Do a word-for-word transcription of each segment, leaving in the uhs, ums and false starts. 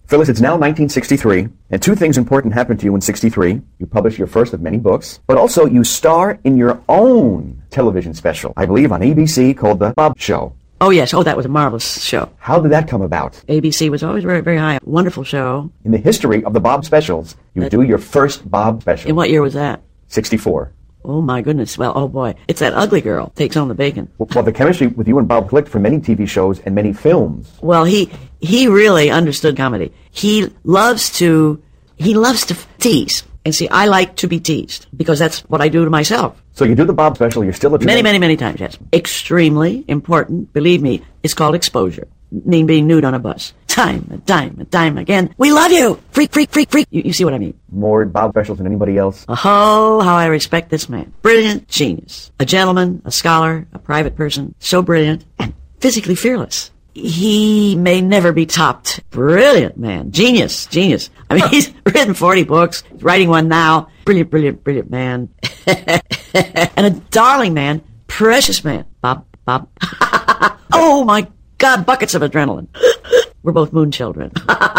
Phyllis, it's now nineteen sixty-three, and two things important happened to you in sixty-three. You published your first of many books, but also you star in your own television special, I believe on A B C, called The Bob Show. Oh, yes. Oh, that was a marvelous show. How did that come about? A B C was always very, very high. Wonderful show. In the history of the Bob specials, you that, do your first Bob special. In what year was that? sixty-four. Oh, my goodness. Well, oh, boy. It's that ugly girl takes on the bacon. Well, well, the chemistry with you and Bob clicked for many T V shows and many films. Well, he he really understood comedy. He loves to, he loves to tease. And see, I like to be teased because that's what I do to myself. So you do the Bob special, you're still a... Many, many, many times, yes. Extremely important. Believe me, it's called exposure. Mean being nude on a bus. Time and time and time again. We love you! Freak, freak, freak, freak. You, you see what I mean? More Bob specials than anybody else. Oh, how I respect this man. Brilliant genius. A gentleman, a scholar, a private person. So brilliant and physically fearless. He may never be topped. Brilliant man. Genius. Genius. I mean, he's written forty books. He's writing one now. Brilliant, brilliant, brilliant man. And a darling man. Precious man. Bob, Bob. Oh, my God. Buckets of adrenaline. We're both moon children.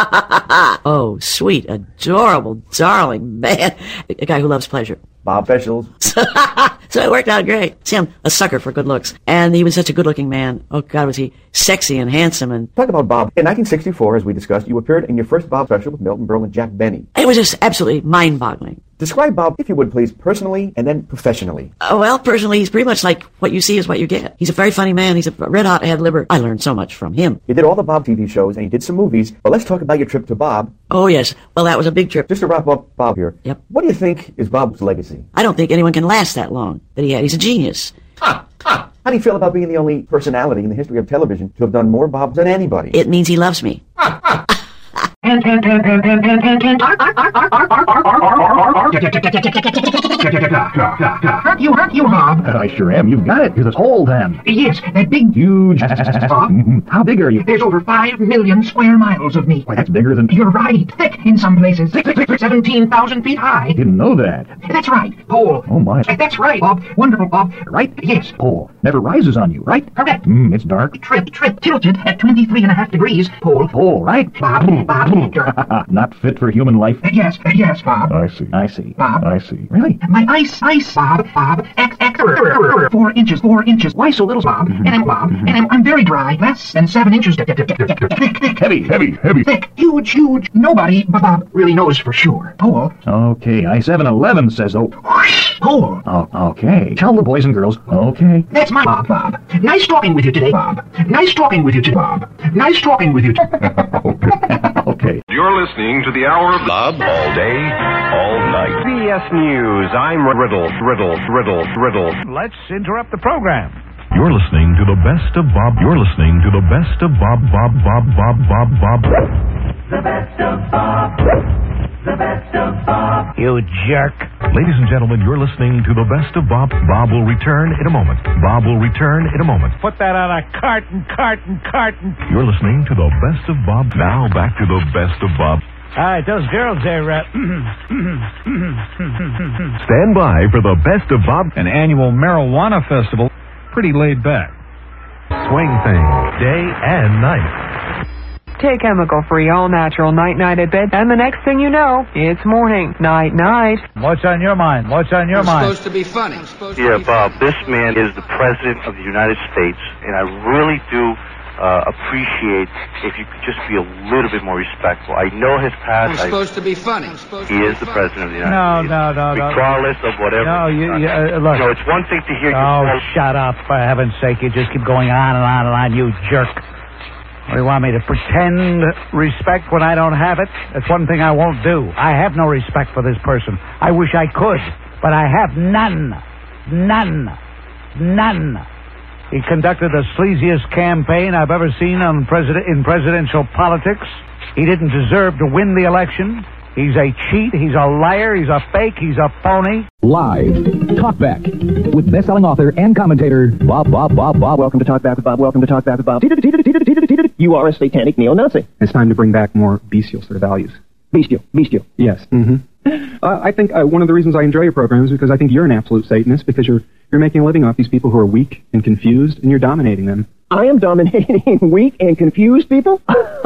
Oh, sweet, adorable, darling man. A guy who loves pleasure. Bob specials. So it worked out great. See, I'm a sucker for good looks. And he was such a good-looking man. Oh, God, was he sexy and handsome. And talk about Bob. In nineteen sixty-four, as we discussed, you appeared in your first Bob special with Milton Berle and Jack Benny. It was just absolutely mind-boggling. Describe Bob, if you would please, personally and then professionally. Uh, well, personally, he's pretty much like what you see is what you get. He's a very funny man. He's a red-hot ad-libber. I learned so much from him. You did all the Bob T V shows and you did some movies, but let's talk about your trip to Bob. Oh, yes. Well, that was a big trip. Just to wrap up Bob here. Yep. What do you think is Bob's legacy? I don't think anyone can last that long that he had. He's a genius. Ah, ah. How do you feel about being the only personality in the history of television to have done more Bobs than anybody? It means he loves me. Ah, ah. And, and, and, and, and, and, and, and, hurt you, hurt you, Bob. I sure am. You've got it. Here's a hole, then. Yes, that big, huge. Bob. How big are you? There's over five million square miles of me. Why, that's bigger than... You're right. Thick in some places. seventeen thousand feet high. Didn't know that. That's right. Pole. Oh, my. That's right, Bob. Wonderful, Bob. Right? Yes. Pole. Never rises on you, right? Correct. Hmm, it's dark. Trip, trip, tilted at twenty-three and a half degrees. Pole. Pole, right? Bob, Bob. Not fit for human life? Yes, yes, Bob. I see. I see. Bob. I see. Really? My ice, ice, Bob, Bob, X, X, four inches, four inches. Why so little, Bob? Mm-hmm. And I'm Bob, Mm-hmm. and I'm, I'm very dry, less than seven inches. Thick, thick, thick. Heavy, heavy, heavy. Thick, huge, huge. Nobody, Bob, really knows for sure. Pole. Okay, I seven eleven says, oh. Pole. Oh, okay. Tell the boys and girls, okay. That's my Bob, Bob. Nice talking with you today, Bob. Nice talking with you today, Bob. Nice talking with you today. Okay. You're listening to the Hour of Bob all day, all night. B S News. I'm Riddle, Riddle, Riddle, Riddle. Let's interrupt the program. You're listening to the best of Bob. You're listening to the best of Bob, Bob, Bob, Bob, Bob, Bob. The best of Bob. The best of Bob. You jerk. Ladies and gentlemen, you're listening to the best of Bob. Bob will return in a moment. Bob will return in a moment. Put that on a carton, carton, carton. You're listening to the best of Bob. Now back to the best of Bob. All right, those girls there, uh... Stand by for the best of Bob. An annual marijuana festival. Pretty laid back. Swing thing, day and night. Take chemical-free, all-natural night-night at bed, and the next thing you know, it's morning. Night-night. What's on your mind? What's on your I'm mind? supposed to be funny. Yeah, Bob, this man is the President of the United States, and I really do uh, appreciate if you could just be a little bit more respectful. I know his past. I'm supposed I, to be funny. He is the President of the United no, States. No, no, no, Regardless of whatever. No, you, you uh, look. No, it's one thing to hear Oh, you. shut up, for heaven's sake. You just keep going on and on and on, you jerk. What do you want me to pretend respect when I don't have it? That's one thing I won't do. I have no respect for this person. I wish I could, but I have none. None. None. He conducted the sleaziest campaign I've ever seen on president in presidential politics. He didn't deserve to win the election. He's a cheat, he's a liar, he's a fake, he's a phony. Live, Talkback, with best-selling author and commentator, Bob, Bob, Bob, Bob. Welcome to Talkback with Bob, welcome to Talkback with Bob. You are a satanic neo-Nazi. It's time to bring back more bestial sort of values. Bestial, bestial. Yes. Mm-hmm. Uh, I think uh, one of the reasons I enjoy your program is because I think you're an absolute Satanist, because you're you're making a living off these people who are weak and confused, and you're dominating them I am dominating weak and confused people?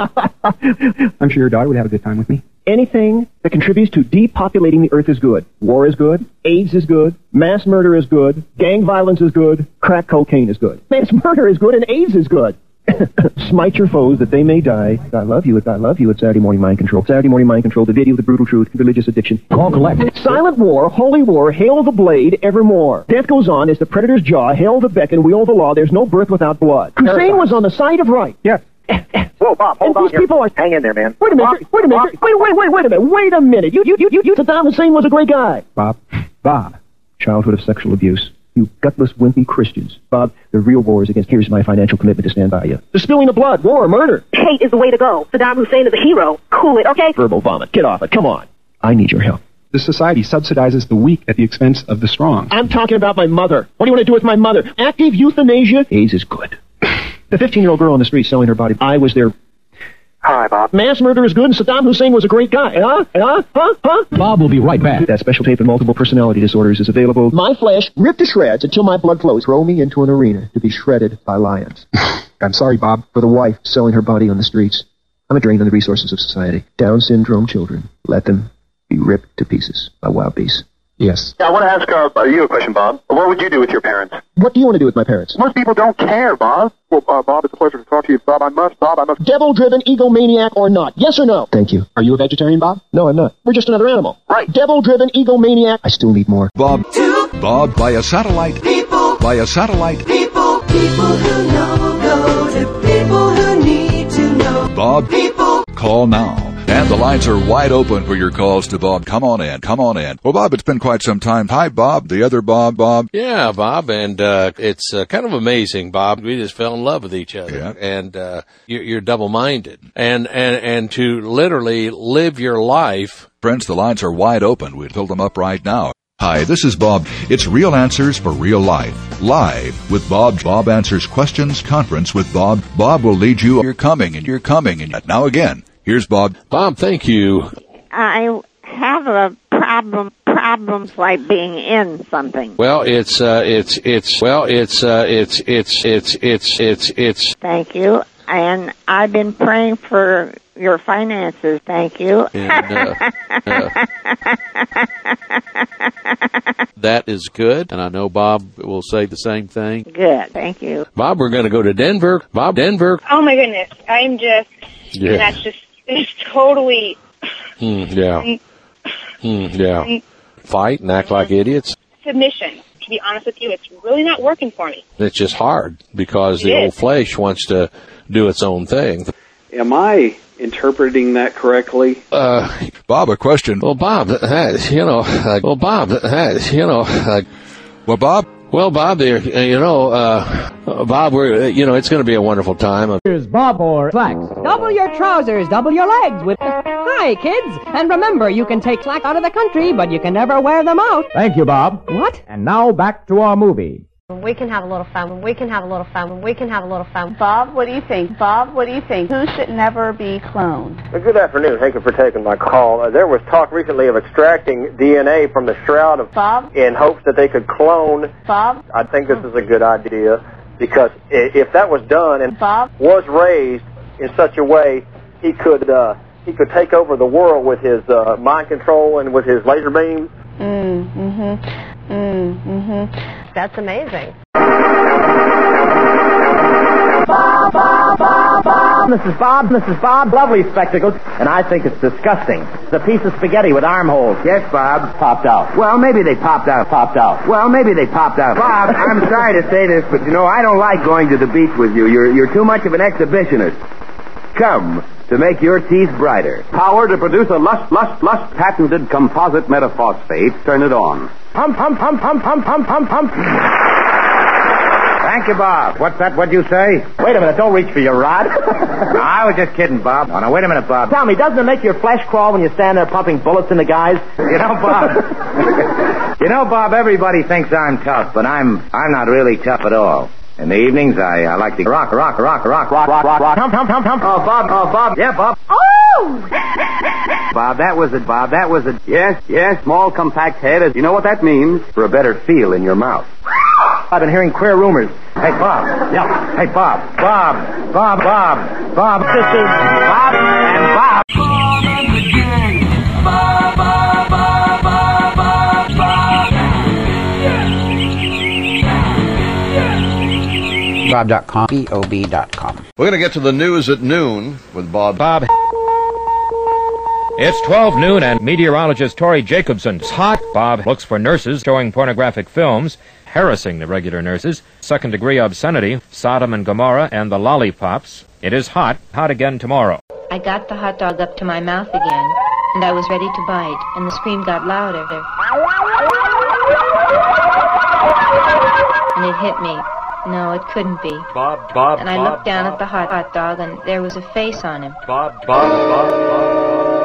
I'm sure your daughter would have a good time with me. Anything that contributes to depopulating the earth is good. War is good. AIDS is good. Mass murder is good. Gang violence is good. Crack cocaine is good. Mass murder is good and AIDS is good. Smite your foes that they may die. I love you. I love you. It's Saturday Morning Mind Control. Saturday Morning Mind Control. The video, the brutal truth, religious addiction. Call collect. Silent war, holy war, hail the blade, evermore. Death goes on as the predator's jaw, hail the beck, and wield the law. There's no birth without blood. Hussein was on the side of right. Yes. Whoa, Bob, hold and on these here. people are... Hang in there, man. Wait a minute. Bob, wait a minute. Bob. Wait, wait, wait, wait a minute. Wait a minute. You, you, you, you, you Saddam Hussein was a great guy. Bob. Bob. Childhood of sexual abuse. You gutless, wimpy Christians. Bob, the real war is against... Here's my financial commitment to stand by you. The spilling of blood, war, murder. Hate is the way to go. Saddam Hussein is a hero. Cool it, okay? Verbal vomit. Get off it. Come on. I need your help. This society subsidizes the weak at the expense of the strong. I'm talking about my mother. What do you want to do with my mother? Active euthanasia? AIDS is good. The fifteen-year-old girl on the street selling her body. I was there. Hi, Bob. Mass murder is good, and Saddam Hussein was a great guy. Huh? Huh? Huh? Huh? Bob will be right back. That special tape of multiple personality disorders is available. My flesh ripped to shreds until my blood flows. Throw me into an arena to be shredded by lions. I'm sorry, Bob, for the wife selling her body on the streets. I'm a drain on the resources of society. Down syndrome children. Let them be ripped to pieces by wild beasts. Yes. Yeah, I want to ask uh, you a question, Bob. What would you do with your parents? What do you want to do with my parents? Most people don't care, Bob. Well, uh, Bob, it's a pleasure to talk to you. Bob, I must, Bob, I must... Devil-driven egomaniac or not? Yes or no? Thank you. Are you a vegetarian, Bob? No, I'm not. We're just another animal. Right. Devil-driven egomaniac. I still need more. Bob. Two. Bob, by a satellite. People. By a satellite. People. People who know, go to people who need to know. Bob. People. Call now. And the lines are wide open for your calls to Bob. Come on in. Come on in. Well, Bob, it's been quite some time. Hi, Bob. The other Bob, Bob. Yeah, Bob. And uh it's uh, kind of amazing, Bob. We just fell in love with each other. Yeah. And uh you're, you're double-minded. And, and, and to literally live your life. Friends, the lines are wide open. We'll fill them up right now. Hi, this is Bob. It's Real Answers for Real Life. Live with Bob. Bob Answers Questions Conference with Bob. Bob will lead you. You're coming and you're coming. And now again. Here's Bob. Bob, thank you. I have a problem, problems like being in something. Well, it's, uh, it's, it's, well, it's, uh, it's, it's, it's, it's, it's, it's. Thank you. And I've been praying for your finances. Thank you. And, uh, uh, that is good. And I know Bob will say the same thing. Good. Thank you. Bob, we're going to go to Denver. Bob, Denver. Oh, my goodness. I'm just, yeah. that's just, it's totally. Mm, yeah. Mm, yeah. Fight and act like idiots. Submission. To be honest with you, it's really not working for me. It's just hard because It the is. old flesh wants to do its own thing. Am I interpreting that correctly? Uh, Bob, a question. Well, Bob, uh, you know, uh, well, Bob, uh, you know, uh, well, Bob, well, Bob, there, uh, you know, uh, Bob, we're, uh, you know, it's going to be a wonderful time. Here's Bob or slacks. Double your trousers, double your legs with. Hi, kids, and remember, you can take slack out of the country, but you can never wear them out. Thank you, Bob. What? And now back to our movie. We can have a little fun. We can have a little fun. We can have a little fun. Bob, what do you think? Bob, what do you think? Who should never be cloned? Well, good afternoon. Thank you for taking my call. Uh, there was talk recently of extracting D N A from the shroud of Bob in hopes that they could clone. Bob, I think this is a good idea because if that was done and Bob was raised in such a way, he could uh, he could take over the world with his uh, mind control and with his laser beams. Mm, mm-hmm. Mm, mm-hmm. That's amazing. Bob, Bob, Bob, Bob. This is Bob, this is Bob. Lovely spectacles. And I think it's disgusting. It's a piece of spaghetti with armholes. Yes, Bob. Popped out. Well, maybe they popped out. Popped out. Well, maybe they popped out. Bob, I'm sorry to say this, but you know, I don't like going to the beach with you. You're, you're too much of an exhibitionist. Come to make your teeth brighter. Power to produce a lush, lush, lush patented composite metaphosphate. Turn it on. Pump, pump, pump, pump, pump, pump, pump, pump. Thank you, Bob. What's that? What'd you say? Wait a minute. Don't reach for your rod. No, I was just kidding, Bob. Oh, now, wait a minute, Bob. Tell me, doesn't it make your flesh crawl when you stand there pumping bullets into guys? You know, Bob. you know, Bob, everybody thinks I'm tough, but I'm I'm not really tough at all. In the evenings, I, I like to rock, rock, rock, rock, rock, rock, rock, rock. Pump, pump, pump, pump. Oh, Bob, oh, Bob. Yeah, Bob. Oh! Bob, that was it, Bob. That was it. Yes, yes, small, compact head. You know what that means? For a better feel in your mouth. I've been hearing queer rumors. Hey, Bob. Yeah. Hey, Bob. Bob. Bob. Bob. Bob. Sisters. Bob and Bob. Bob and the gang. Bob, Bob, Bob, Bob, Bob, Bob. Bob dot com. B O B dot com. We're going to get to the news at noon with Bob. Bob. It's twelve noon and meteorologist Tori Jacobson's hot. Bob looks for nurses showing pornographic films, harassing the regular nurses, second-degree obscenity, Sodom and Gomorrah, and the lollipops. It is hot. Hot again tomorrow. I got the hot dog up to my mouth again, and I was ready to bite, and the scream got louder. And it hit me. No, it couldn't be. Bob, Bob, And I Bob, looked down Bob, at the hot, hot dog, and there was a face on him. Bob, Bob, Bob, Bob.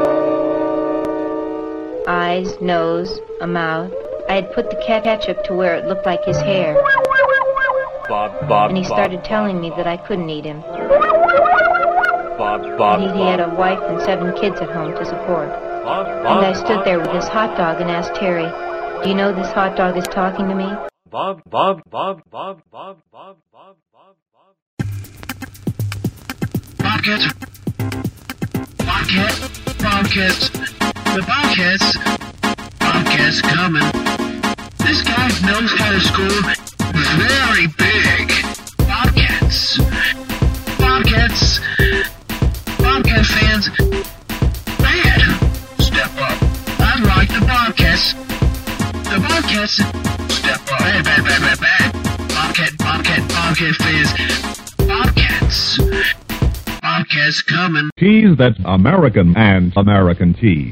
Eyes, nose, a mouth. I had put the ketchup to where it looked like his hair. Bob, Bob, And he Bob, started Bob, telling me that I couldn't eat him. Bob, Bob, And he, he had a wife and seven kids at home to support. Bob, And Bob, I stood there with this hot dog and asked Terry, do you know this hot dog is talking to me? Bob, Bob, Bob, Bob, Bob, Bob, Bob, Bob, Bob. Bobcats. Bobcats. Bobcats. The Bobcats. Bobcats coming. This guy knows how to score very big. Bobcats. Bobcats. Bobcat fans. Bad. Step up. I like the Bobcats. The Bobcats. Step up. Bad, bad, bad, bad, bad. Bobcat, Bobcat, Bobcat fans. Bobcats. Bobcats coming. Cheese that's American and American cheese.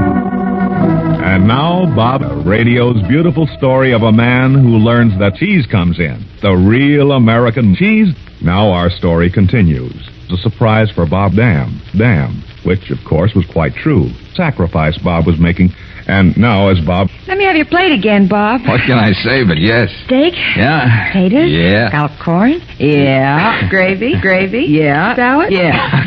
And now, Bob, radio's beautiful story of a man who learns that cheese comes in. The real American cheese. Now our story continues. It's a surprise for Bob Dam. Dam, which, of course, was quite true. Sacrifice Bob was making. And now, as Bob... Let me have your plate again, Bob. What can I say but yes? Steak? Yeah. Potatoes? Yeah. Scalloped corn? Yeah. Gravy? Gravy? Yeah. Salad? Yeah.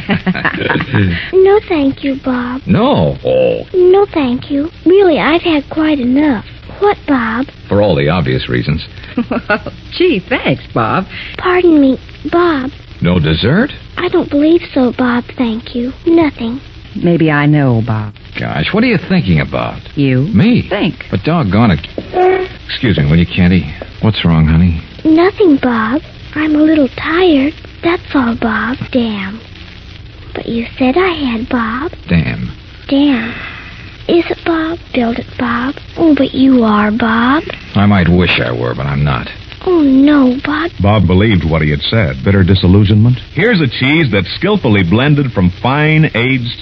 No, thank you, Bob. No. Oh. No, thank you. Really, I've had quite enough. What, Bob? For all the obvious reasons. Well, gee, thanks, Bob. Pardon me, Bob. No dessert? I don't believe so, Bob, thank you. Nothing. Maybe I know, Bob. Gosh, what are you thinking about? You? Me? Think. But doggone it. Excuse me, will you, Candy? What's wrong, honey? Nothing, Bob. I'm a little tired. That's all, Bob. Damn. But you said I had, Bob. Damn. Damn. Is it, Bob? Build it, Bob. Oh, but you are, Bob. I might wish I were, but I'm not. Oh, no, Bob. Bob believed what he had said. Bitter disillusionment. Here's a cheese that's skillfully blended from fine aged...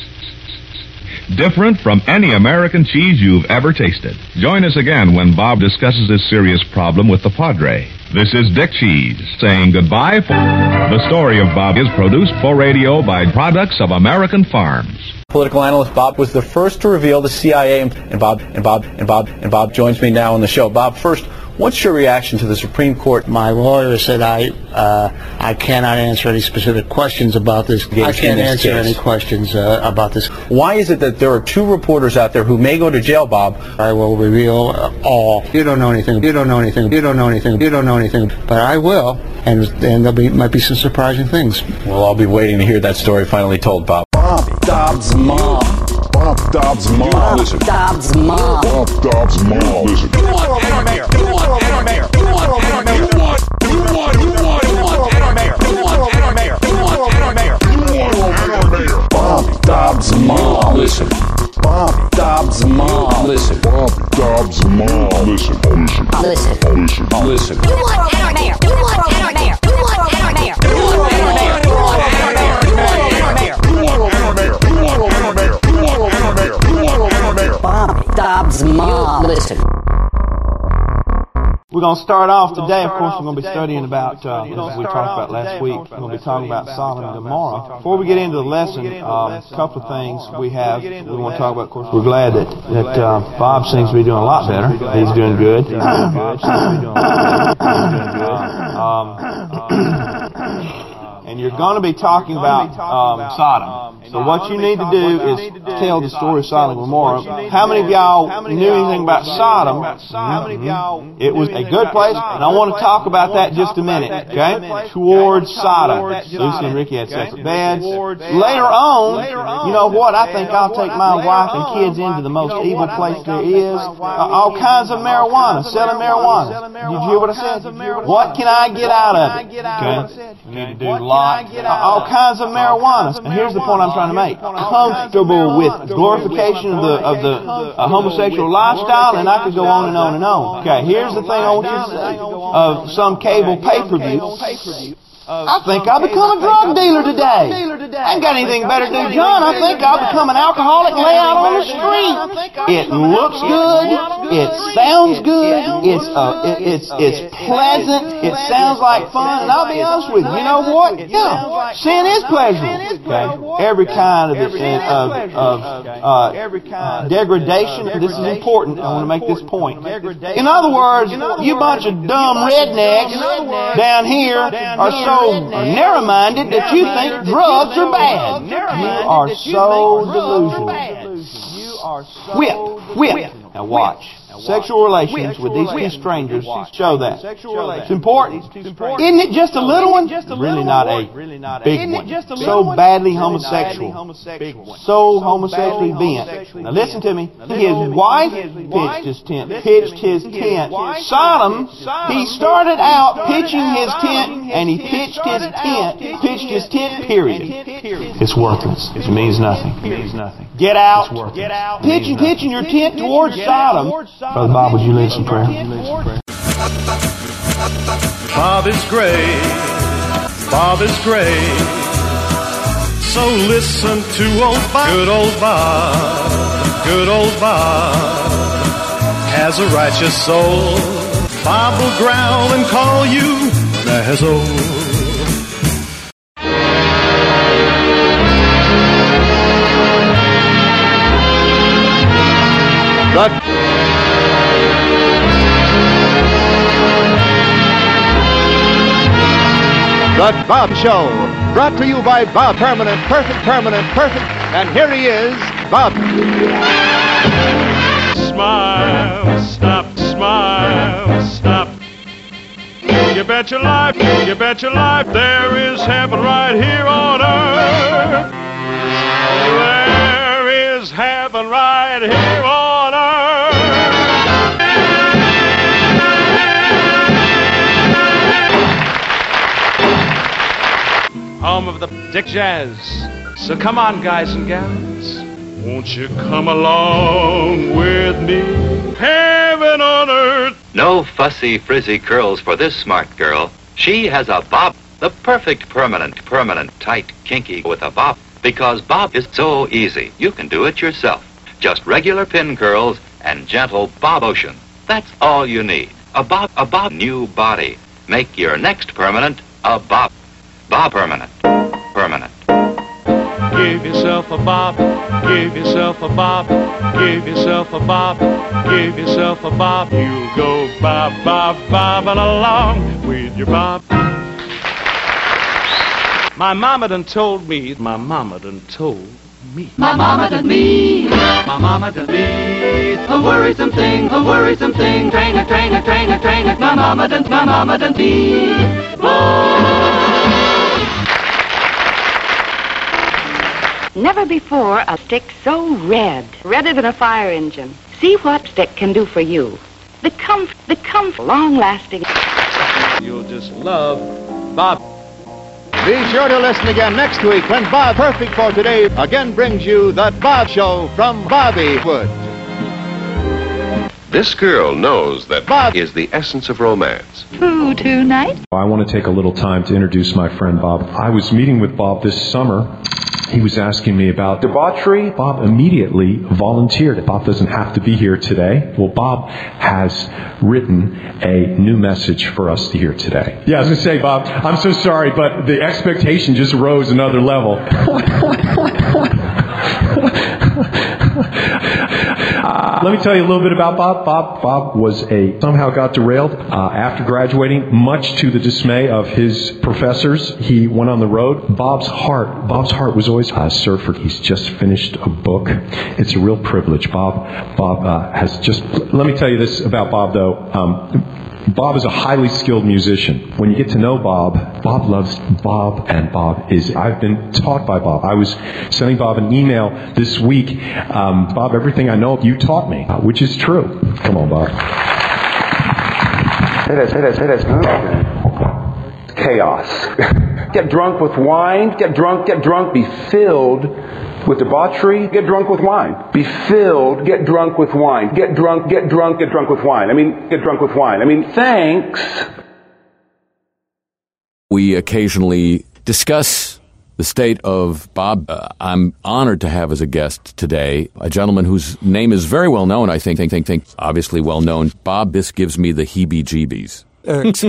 different from any American cheese you've ever tasted. Join us again when Bob discusses his serious problem with the Padre. This is Dick Cheese saying goodbye. For... The story of Bob is produced for radio by Products of American Farms. Political analyst Bob was the first to reveal the C I A, and Bob and Bob and Bob and Bob joins me now on the show. Bob, first, what's your reaction to the Supreme Court? My lawyer said I uh, I cannot answer any specific questions about this. I can't answer any questions uh, about this. Why is it that there are two reporters out there who may go to jail, Bob? I will reveal uh, all. You don't know anything. You don't know anything. You don't know anything. You don't know anything. But I will, and and there'll be might be some surprising things. Well, I'll be waiting to hear that story finally told, Bob. Bob Dobbs' mom. Bob Dobbs' mom. Bob Listen. Dobbs' mom. Bob Dobbs' mom. Listen. You want Enter Mayor. You want Enter Mayor. You want Enter Mayor. You want. You want. You want. You want Enter Mayor. You want Enter Mayor. You want Enter Mayor. You want Enter Mayor. Bob Dobbs' mom. Listen. Bob Dobbs' mom. Listen. Bob Dobbs' mom. Listen. Listen. Listen. Listen. Listen. You want Enter Mayor. You want Enter Mayor. You want Enter Mayor. You want Enter Mayor. You want Enter Mayor. You want Enter Mayor. You want Enter Mayor. You want Enter Mayor. You want Enter Mayor. You want Enter Mayor. Bob Dobbs' mom. Listen. We're going to start off today, of course, we're going to be studying about, uh, as we talked about last week, we're going to be talking about Sodom and Gomorrah. Before we get into the lesson, um, a couple of things we have, we want to talk about, of course, we're glad that, that uh, Bob seems to be doing a lot better. He's doing good. He's doing good. He's doing good. Um, and you're going to be talking about um, Sodom. So what you need to do is tell the story of Sodom and Gomorrah. How many of y'all knew anything about Sodom? Mm-hmm. It was a good place, and I want to talk about that just a minute, okay? Towards Sodom. Lucy and Ricky had separate beds. Later on, you know what? I think I'll take my wife and kids into the most evil place there is. Uh, all kinds of marijuana, selling marijuana. Did you hear what I said? What can I get out of it? Okay? You need to do a lot. Uh, all kinds of marijuana. And here's the point I'm trying to make. Comfortable with glorification of the of the uh, homosexual lifestyle, and I could go on and on and on. Okay, here's the thing I want you to say. Of some cable pay-per-view. I think I'll become a drug dealer today. I ain't got anything better to do, John. I think I'll become an alcoholic and lay out on the street. It looks good. It sounds good. It's uh, it, it's it's pleasant. It sounds like fun. And I'll be honest with you. You know what? Yeah, sin is pleasurable. Okay, every kind of of of uh, degradation. This is important. I want to make this point. In other words, you bunch of dumb rednecks down here are so narrow-minded that you think drugs are bad. You are so delusional. Whip, whip. Now watch. Sexual relations with these two strangers show that. It's important. Isn't it just a little one? Really not a big one. So badly homosexual. So homosexually bent. Now listen to me. His wife pitched his tent. Pitched his tent. Sodom, he started out pitching his tent, and he pitched his tent. Pitched his tent, period. It's worthless. It means nothing. It means nothing. Get out. Get out. Pitching, pitching your tent towards Sodom. Brother Bob, would you lead some prayer? Bob is great. Bob is great. So listen to old Bob. Good old Bob. Good old Bob has a righteous soul. Bob will growl and call you Nazzo. The The Bob Show, brought to you by Bob. Permanent, perfect, permanent, perfect. And here he is, Bob. Smile, stop, smile, stop. You bet your life, you bet your life, there is heaven right here on earth. There is heaven right here on earth. Home of the Dick Jazz. So come on, guys and gals. Won't you come along with me? Heaven on earth. No fussy, frizzy curls for this smart girl. She has a bob. The perfect permanent, permanent, tight, kinky with a bob. Because bob is so easy. You can do it yourself. Just regular pin curls and gentle bob motion. That's all you need. A bob, a bob new body. Make your next permanent a bob. Bob Permanent. Permanent. Give yourself a bob. Give yourself a bob. Give yourself a bob. Give yourself a bob. You go bob, bob, bobbing along with your bob. My mama done told me. My mama done told me. My mama done me. My mama done me. A worrisome thing. A worrisome thing. Trainer, trainer, trainer, trainer. My mama done. My mama done me. Oh. Never before a stick so red, redder than a fire engine. See what stick can do for you. The comfort, the comfort, long-lasting. You'll just love Bob. Be sure to listen again next week when Bob, perfect for today, again brings you The Bob Show from Bobby Wood. This girl knows that Bob is the essence of romance. Who tonight? I want to take a little time to introduce my friend Bob. I was meeting with Bob this summer. He was asking me about debauchery. Bob immediately volunteered. Bob doesn't have to be here today. Well, Bob has written a new message for us to hear today. Yeah, I was going to say, Bob, I'm so sorry, but the expectation just rose another level. uh, Let me tell you a little bit about Bob. Bob Bob was a somehow got derailed uh, after graduating, much to the dismay of his professors. He went on the road. Bob's heart, Bob's heart was always uh, Surford. He's just finished a book. It's a real privilege. Bob Bob uh, has just. Let me tell you this about Bob, though. Um, Bob is a highly skilled musician. When you get to know Bob, Bob loves Bob, and Bob is, I've been taught by Bob. I was sending Bob an email this week. Um, Bob, everything I know, you taught me, uh, which is true. Come on, Bob. It is, it is, it is. Chaos. Get drunk with wine, get drunk, get drunk, be filled with debauchery, get drunk with wine. Be filled, get drunk with wine. Get drunk, get drunk, get drunk with wine. I mean, get drunk with wine. I mean, thanks. We occasionally discuss the state of Bob. Uh, I'm honored to have as a guest today a gentleman whose name is very well known, I think, think, think, think, obviously well known. Bob, this gives me the heebie-jeebies. X.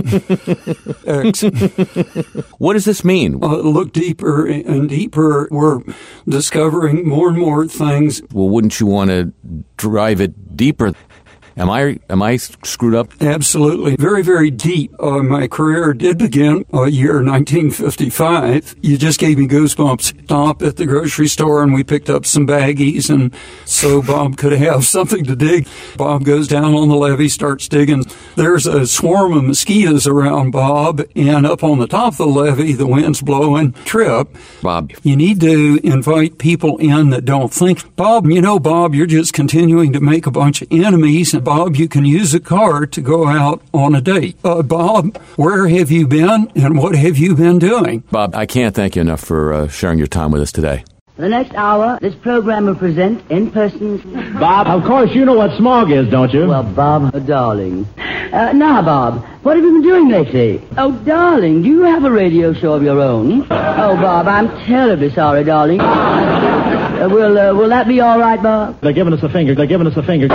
X. What does this mean? Uh, look deeper and deeper. We're discovering more and more things. Well, wouldn't you want to drive it deeper? Am I am I screwed up? Absolutely. Very, very deep. Uh, my career did begin uh, year nineteen fifty-five. You just gave me goosebumps. Stop at the grocery store and we picked up some baggies, and so Bob could have something to dig. Bob goes down on the levee, starts digging. There's a swarm of mosquitoes around Bob, and up on the top of the levee, the wind's blowing. Trip. Bob. You need to invite people in that don't think. Bob, you know, Bob, you're just continuing to make a bunch of enemies. And Bob, you can use a car to go out on a date. Uh, Bob, where have you been and what have you been doing? Bob, I can't thank you enough for uh, sharing your time with us today. For the next hour, this program will present in person. Bob, of course you know what smog is, don't you? Well, Bob, oh, darling. Uh, now, Bob, what have you been doing lately? Oh, darling, do you have a radio show of your own? Oh, Bob, I'm terribly sorry, darling. Uh, will, uh, will that be all right, Bob? They're giving us a finger. They're giving us a finger.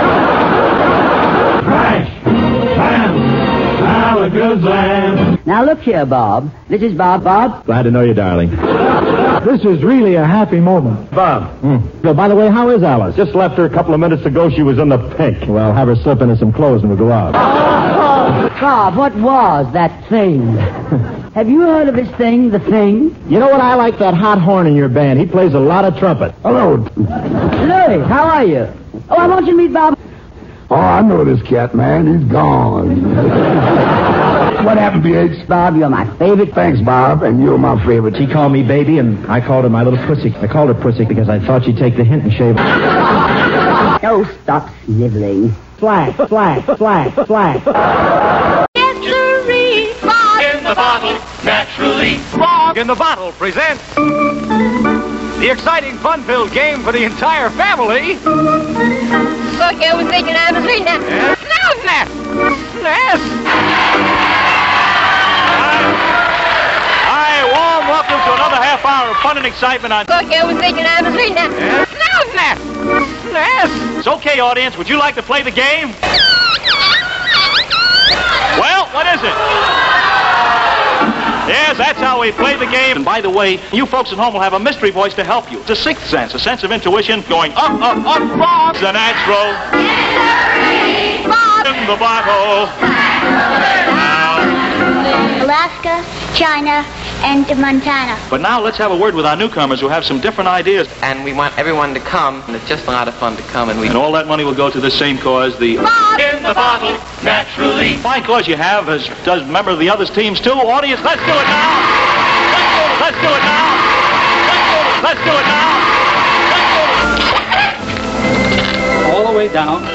Crash! Bam! Alakazam! Now, look here, Bob. This is Bob. Bob? Glad to know you, darling. This is really a happy moment. Bob. Mm. So, by the way, how is Alice? Just left her a couple of minutes ago. She was in the pink. Well, have her slip into some clothes and we'll go out. Oh, Bob, what was that thing? Have you heard of this thing, the thing? You know what? I like that hot horn in your band. He plays a lot of trumpet. Hello. Louis, how are you? Oh, I want you to meet Bob. Oh, I know this cat, man. He's gone. What happened, B H? Bob, you're my favorite. Thanks, Bob, and you're my favorite. She called me baby, and I called her my little pussy. I called her pussy because I thought she'd take the hint and shave. Oh, stop sniveling. Flash, flash, flash, flash. Mystery Bob in the bottle, naturally. Bob in the bottle presents the exciting, fun-filled game for the entire family. Look, I was thinking I was reading that. Snooze Nest! Nest! Hi, warm welcome to another half hour of fun and excitement on... Look, I was thinking I was reading that. Snooze Nest! Nest! It's okay, audience. Would you like to play the game? Well, what is it? Yes, that's how we play the game. And by the way, you folks at home will have a mystery voice to help you. It's a sixth sense, a sense of intuition going up, up, up. Bob, the natural. Bob in the bottle. Alaska, China, and Montana. But now let's have a word with our newcomers who have some different ideas. And we want everyone to come, and it's just a lot of fun to come. And we and all that money will go to the same cause, the Bob in the bottle, naturally. Fine cause you have, as does a member of the others teams too. Audience, let's do it now. Let's do it now. Let's do it now. Let's do it now. All the way down.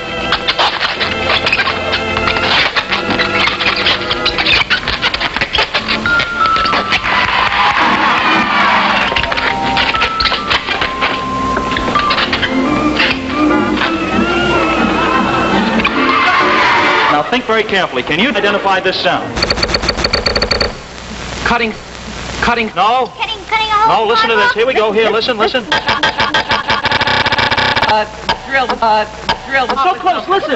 Think very carefully. Can you identify this sound? Cutting. Cutting. No. Cutting, cutting a hole. No, listen to this. Here we go. Here, listen, listen. Uh, drill, uh, drill. I'm so close. Listen.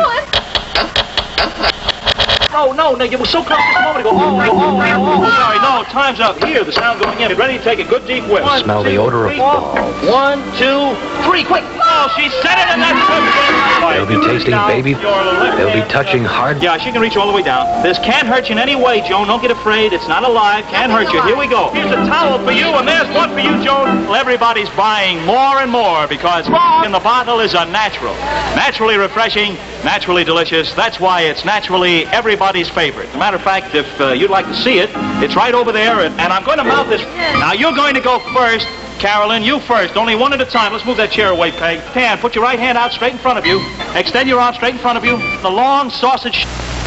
No, no, no. You were so close just a moment ago. Oh, oh, oh, oh, oh. Sorry. No, time's up. Here, the sound going in. Get ready to take a good deep whiff. One, Smell two, the odor three, of balls. One, two, three. Quick. Oh, she said it, and that's it. They'll be tasting baby. They'll be touching hard. Yeah, she can reach all the way down. This can't hurt you in any way, Joan. Don't get afraid. It's not alive. Can't hurt you. Here we go. Here's a towel for you, and there's one for you, Joan. Well, everybody's buying more and more because in the bottle is a natural. Naturally refreshing, naturally delicious. That's why it's naturally everybody's favorite. As a matter of fact, if uh, you'd like to see it, it's right over there, and, and I'm going to mount this. Now, you're going to go first. Carolyn, you first. Only one at a time. Let's move that chair away, Peg. Pan, put your right hand out straight in front of you. Extend your arm straight in front of you. The long sausage.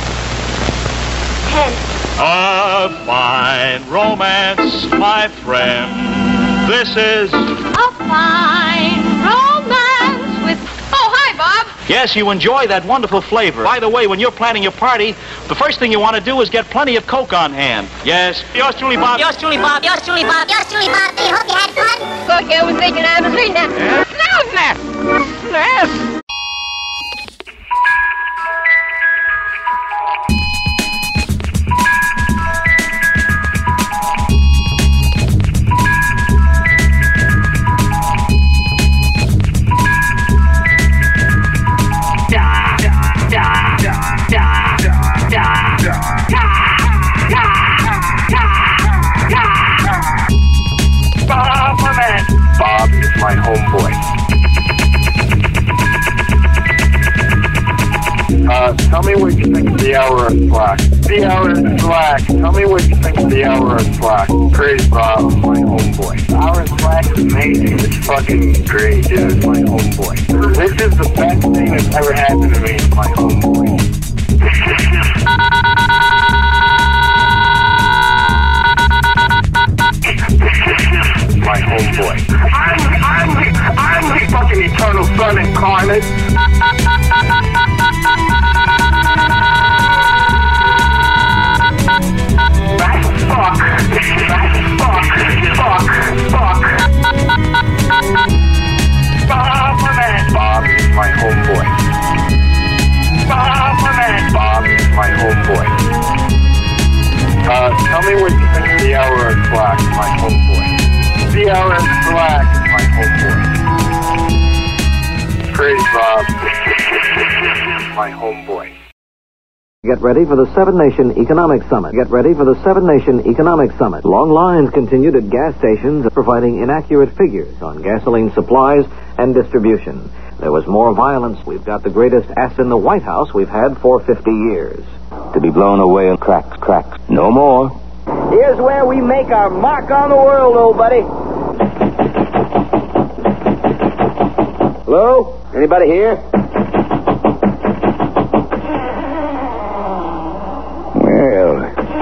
Ten. A fine romance, my friend. This is... A fine romance with... Oh, hi, Bob. Yes, you enjoy that wonderful flavor. By the way, when you're planning your party, the first thing you want to do is get plenty of Coke on hand. Yes. Yours truly, Bob. Yours truly, Bob. Yours truly, Bob. Yours truly, Bob. I hope you had fun. Look, I was thinking I was reading that. Yes. No, yes. Bob is my homeboy. Uh, tell me what you think of the hour of slack. The hour of slack. Tell me what you think of the hour of slack. Great, Bob, my homeboy. The hour of slack is amazing. It's fucking great, dude. My homeboy. This is the best thing that's ever happened to me. My homeboy. My homeboy. I'm, I'm, I'm the fucking eternal son incarnate. That's fuck. That's fuck. Fuck. Fuck. Bob, my man. Bob is my homeboy. Bob, my man. Bob is my homeboy. Uh, tell me what you think of the hour of slack, my homeboy. The hour of slack, my homeboy. Great, Bob. My homeboy. Get ready for the Seven Nation Economic Summit. Get ready for the Seven Nation Economic Summit. Long lines continued at gas stations providing inaccurate figures on gasoline supplies and distribution. There was more violence. We've got the greatest ass in the White House we've had for fifty years. To be blown away and cracked, cracked. No more. Here's where we make our mark on the world, old buddy. Hello? Anybody here? Well.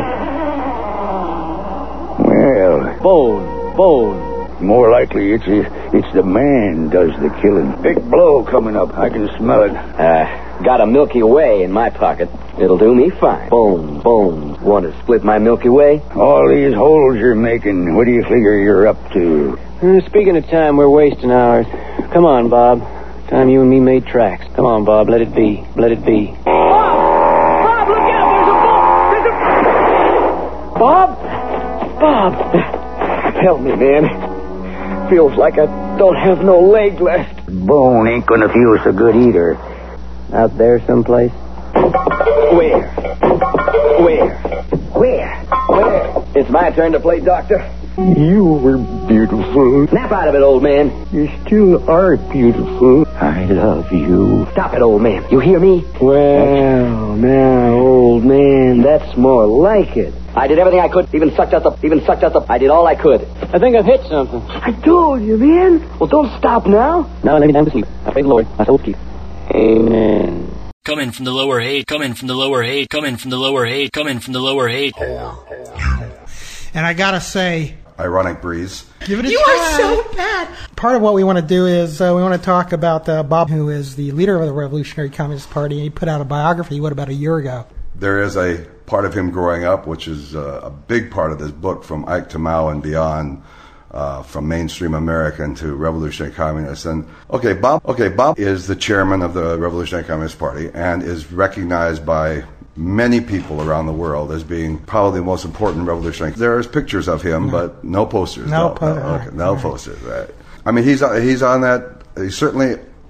Well. Bone. Bone. More likely it's it's the man does the killing. Big blow coming up. I can smell it. Uh, got a Milky Way in my pocket. It'll do me fine. Bone. Bone. Want to split my Milky Way? All these holes you're making, what do you figure you're up to? Uh, speaking of time, we're wasting ours. Come on, Bob. Time you and me made tracks. Come on, Bob. Let it be. Let it be. Bob, look out. There's a... There's a... Bob? Bob. Help me, man. Feels like I don't have no leg left. Bone ain't gonna feel so good either. Out there someplace? Where? Where? Where? Where? It's my turn to play doctor. You were beautiful. Snap out of it, old man. You still are beautiful. I love you. Stop it, old man. You hear me? Well, now, old man, that's more like it. I did everything I could, even sucked out the, even sucked out the, I did all I could. I think I've hit something. I told you, man. Well, don't stop now. Now let me down to sleep. I pray the Lord, my soul to keep. Amen. Coming from the lower eight, coming from the lower eight, coming from the lower eight, coming from the lower eight. And I gotta say, ironic breeze. Give it a you try. are so bad. Part of what we want to do is uh, we want to talk about uh, Bob, who is the leader of the Revolutionary Communist Party. He put out a biography, what, about a year ago? There is a part of him growing up, which is uh, a big part of this book, from Ike to Mao and beyond, uh, from mainstream American to revolutionary communists. And okay, Bob. Okay, Bob is the chairman of the Revolutionary Communist Party and is recognized by many people around the world as being probably the most important revolutionary. There's pictures of him, no. but no posters. No, no, po- no, okay, right, no right. posters. Right. I mean, he's he's on that. He's certainly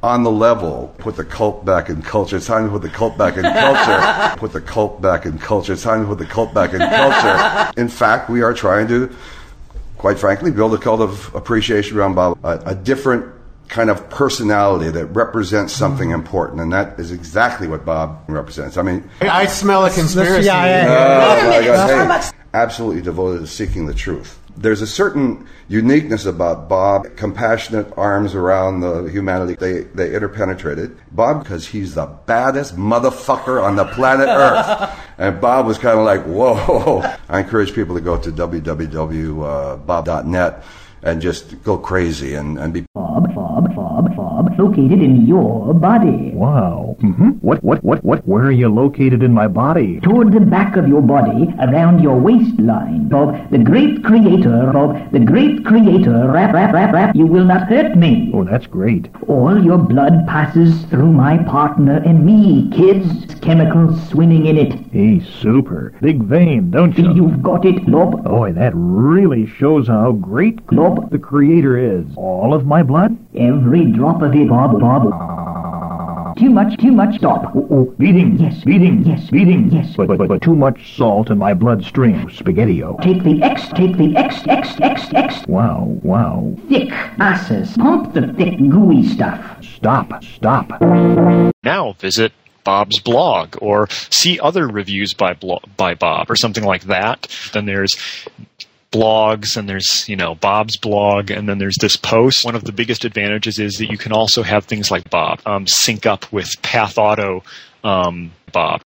on the level. Put the cult back in culture. It's time to put the cult back in culture. Put the cult back in culture. It's time to put the cult back in culture. In fact, we are trying to, quite frankly, build a cult of appreciation around Bob. A, a different kind of personality that represents something important, and that is exactly what Bob represents. I mean, I smell a conspiracy. The C I A. Uh, Wait a minute. Hey, absolutely devoted to seeking the truth. There's a certain uniqueness about Bob, compassionate arms around the humanity. They they interpenetrated. Bob, because he's the baddest motherfucker on the planet Earth. And Bob was kind of like, whoa. I encourage people to go to w w w dot bob dot net and just go crazy and, and be... Bob, Bob, Bob, Bob, located in your body. Wow. Mm-hmm. What, what, what, what? Where are you located in my body? Toward the back of your body, around your waistline. Bob, the great creator, Bob, the great creator, rap, rap, rap, rap, you will not hurt me. Oh, that's great. All your blood passes through my partner and me, kids. Chemicals swimming in it. Hey, super. Big vein, don't you? You've got it, Glob. Boy, that really shows how great Glob the creator is. All of my blood? Every drop of it, Bob, Bob. Too much, too much, stop. Oh, oh, beating, yes, beating, yes, beating, yes. But, but, but too much salt in my bloodstream. Spaghetti-o. Take the X, take the X, X, X, X. Wow, wow. Thick asses. Pump the thick, gooey stuff. Stop, stop. Now visit Bob's blog or see other reviews by blo- by Bob or something like that. Then there's blogs and there's, you know, Bob's blog, and then there's this post. One of the biggest advantages is that you can also have things like Bob um, sync up with Path Auto um, Bob.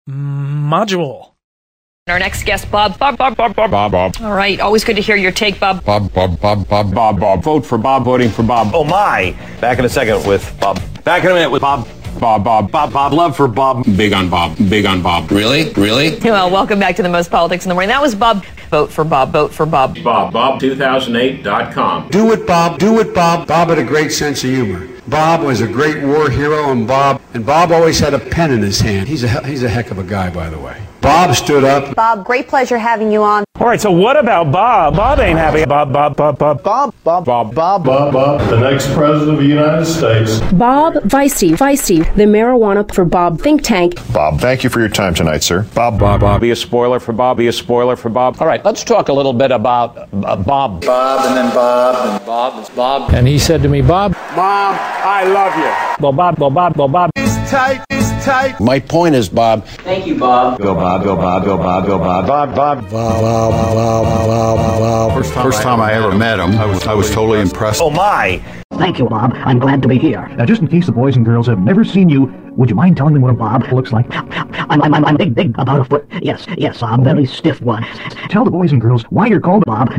Module. Our next guest, Bob. Bob, Bob, Bob, Bob. Bob, Bob. All right, always good to hear your take, Bob. Bob, Bob, Bob, Bob, Bob, Bob. Vote for Bob, voting for Bob. Oh, my. Back in a second with Bob. Back in a minute with Bob. Bob, Bob, Bob, Bob, love for Bob. Big on Bob, big on Bob. Really? Really? Well, welcome back to the Most Politics in the Morning. That was Bob. Vote for Bob, vote for Bob. Bob, Bob two thousand eight dot com. Do it, Bob, do it, Bob. Bob had a great sense of humor. Bob was a great war hero, and Bob and Bob always had a pen in his hand. He's a he's a heck of a guy, by the way. Bob stood up. Bob, great pleasure having you on. All right, so what about Bob? Bob ain't happy. Bob, Bob, Bob, Bob. Bob, Bob, Bob, Bob, Bob, Bob, the next president of the United States. Bob Feisty, Feisty, the Marijuana for Bob think tank. Bob, thank you for your time tonight, sir. Bob, Bob, Bob. Be a spoiler for Bob. Be a spoiler for Bob. All right, let's talk a little bit about uh, Bob. Bob, and then Bob, and Bob, it's Bob. And he said to me, Bob, Mom, I love you. well, Bob, well, Bob, well, Bob. he's tight, he's tight. My point is, Bob. Thank you, Bob. Go, Bob, go, Bob, go, Bob, go, Bob. Bob, Bob. Bob, Bob, Bob, Bob, Bob, Bob. First time, First time I, I ever met him, I was, I was totally impressed. Oh, my. Thank you, Bob. I'm glad to be here. Now, just in case the boys and girls have never seen you, would you mind telling them what a Bob looks like? I'm, I'm, I'm big, big, about a foot. Yes, yes, I'm very stiff one. Tell the boys and girls why you're called Bob.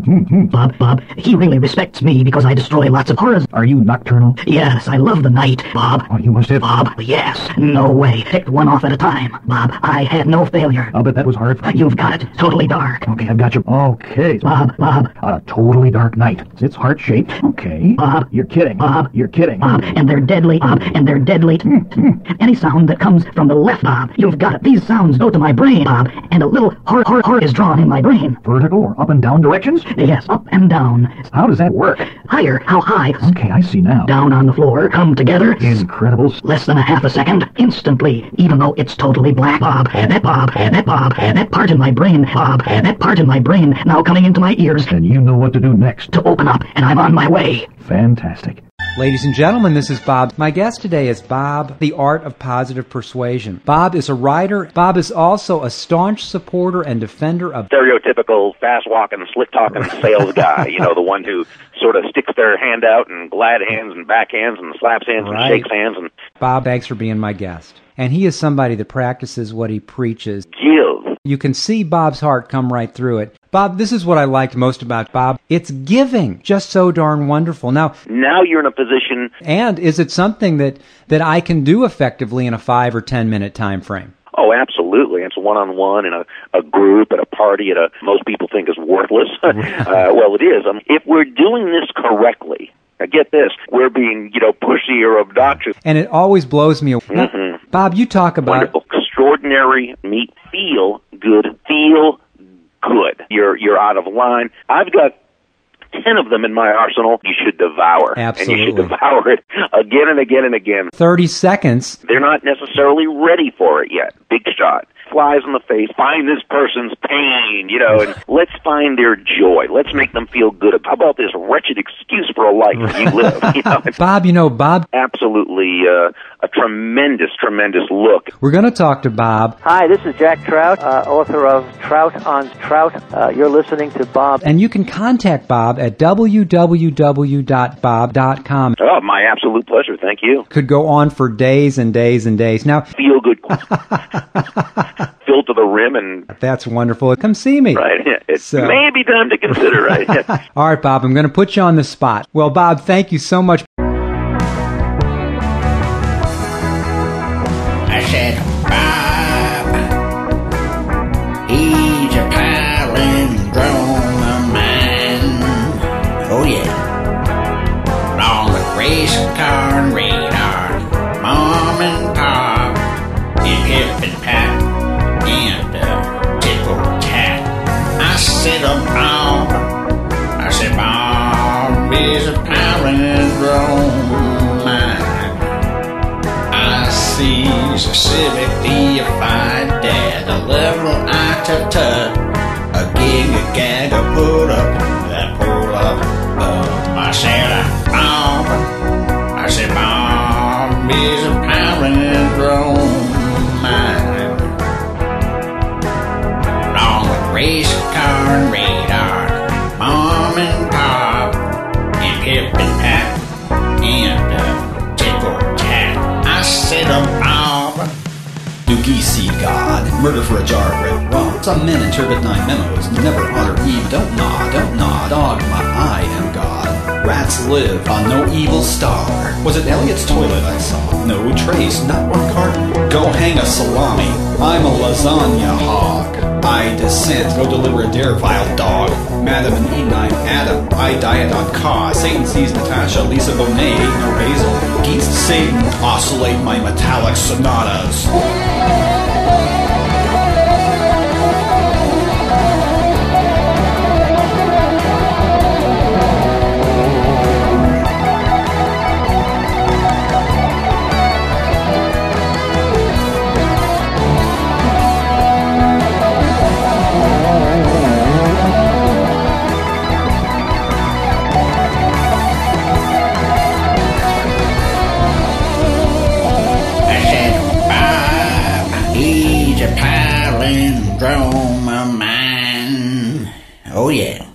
Bob, Bob, he really respects me because I destroy lots of horrors. Are you nocturnal? Yes, I love the night, Bob. Oh, you must have... Bob, yes. No way. Picked one off at a time. Bob, I had no failure. I'll bet that was hard. You've got it. Totally dark. Okay, I've got you. Okay. Bob, Bob. On a totally dark night. It's heart-shaped. Okay. Bob. You're kidding. Bob. You're kidding. Bob, and they're deadly. Bob, and they're deadly. Any sound that comes from the left, Bob, you've got it. These sounds go to my brain, Bob, and a little heart, heart, heart is drawn in my brain. Vertical or up and down directions? Yes, up and down. How does that work? Higher. How high? Okay, I see now. Down on the floor. Come together. Incredible. Less than a half a second. Instantly. Even though it's totally black, Bob. Oh. That Bob. Oh. That Bob. Oh. That part in my brain, Bob. Oh. That part in my brain now coming into my ears. And you know what to do next. To open up, and I'm on my way. Fantastic. Ladies and gentlemen, this is Bob. My guest today is Bob, the Art of Positive Persuasion. Bob is a writer. Bob is also a staunch supporter and defender of stereotypical, fast-walking, slick-talking sales guy. You know, the one who sort of sticks their hand out and glad hands and backhands and slaps hands right. and shakes hands. And Bob, thanks for being my guest. And he is somebody that practices what he preaches. Give. You can see Bob's heart come right through it. Bob, this is what I liked most about Bob. It's giving. Just so darn wonderful. Now, now you're in a position. And is it something that, that I can do effectively in a five or ten minute time frame? Oh, absolutely. It's one-on-one in a, a group, at a party, at a most people think is worthless. uh, well, it is. Um, if we're doing this correctly, now get this, we're being, you know, pushy or obnoxious. And it always blows me away. Mm-hmm. Bob, you talk about... Wonderful. Extraordinary meat. Feel good. Feel good. You're, you're out of line. I've got ten of them in my arsenal, you should devour. Absolutely. And you should devour it again and again and again. thirty seconds. They're not necessarily ready for it yet. Big shot. Flies in the face. Find this person's pain, you know, and let's find their joy. Let's make them feel good. How about this wretched excuse for a life that you live? You know? Bob, you know, Bob. Absolutely uh, a tremendous, tremendous look. We're going to talk to Bob. Hi, this is Jack Trout, uh, author of Trout on Trout. Uh, you're listening to Bob. And you can contact Bob at w w w dot bob dot com. Oh, my absolute pleasure. Thank you. Could go on for days and days and days. Now, feel good. Filled to the rim, and that's wonderful. Come see me. Right. It's so. maybe time to consider, right? All right, Bob, I'm going to put you on the spot. Well, Bob, thank you so much. I said, Bob, he's a palindrome of mine. Oh, yeah. On the race car and radar, Mom and Pop, and Pip and Pat, and uh, Tipple Tat. I said, oh, Bob, I said, Bob is a palindrome of mine. I sees a civic deified dad, a liberal I to tut, a gig, a gag, a put up, that pull up, uh, I said, Bob, I said, Bob is a palindrome mine. On the race car and radar, Mom and Pop, and Pip and Pat, and uh, Tickle Tat. I said, oh, Bob. Doogie see God, murder for a jar of red rum. Some men interpret nine memos, never honor Eve. Don't nod, don't nod, dog, my I am God. Rats live on no evil star. Was it Elliot's toilet I saw? No trace, not one carton. Go hang a salami, I'm a lasagna hog. I dissent, go deliver a dare, vile dog. Madam and Eden, I'm Adam, I diet on cause. Satan sees Natasha, Lisa Bonet, no basil. Geets Satan, oscillate my metallic sonatas. Palindrome of mine. Oh, yeah.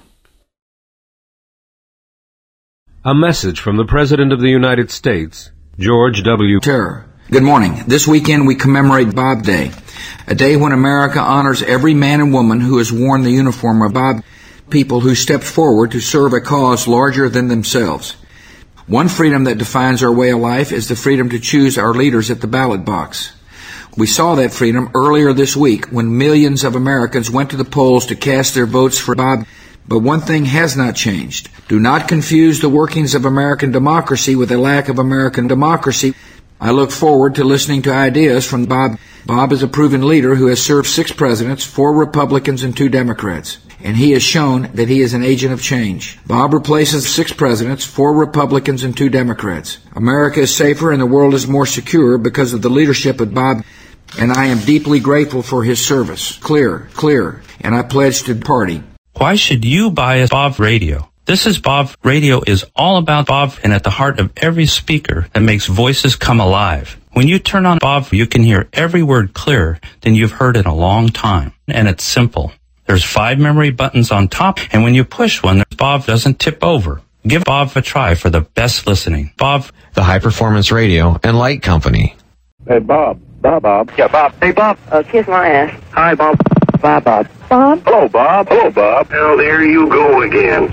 A message from the President of the United States, George W. Terror. Good morning. This weekend we commemorate Bob Day, a day when America honors every man and woman who has worn the uniform of Bob, people who stepped forward to serve a cause larger than themselves. One freedom that defines our way of life is the freedom to choose our leaders at the ballot box. We saw that freedom earlier this week when millions of Americans went to the polls to cast their votes for Bob. But one thing has not changed. Do not confuse the workings of American democracy with a lack of American democracy. I look forward to listening to ideas from Bob. Bob is a proven leader who has served six presidents, four Republicans and two Democrats. And he has shown that he is an agent of change. Bob replaces six presidents, four Republicans and two Democrats. America is safer and the world is more secure because of the leadership of Bob. And I am deeply grateful for his service. Clear, clear. And I pledge to party. Why should you buy a Bob radio? This is Bob Radio is all about Bob and at the heart of every speaker that makes voices come alive. When you turn on Bob, you can hear every word clearer than you've heard in a long time. And it's simple. There's five memory buttons on top, and when you push one, Bob doesn't tip over. Give Bob a try for the best listening. Bob, the High Performance Radio and Light Company. Hey, Bob. Bob, Bob. Yeah, Bob. Hey, Bob. Uh, kiss my ass. Hi, Bob. Bye, Bob. Bob? Hello, Bob. Hello, Bob. Well, there you go again.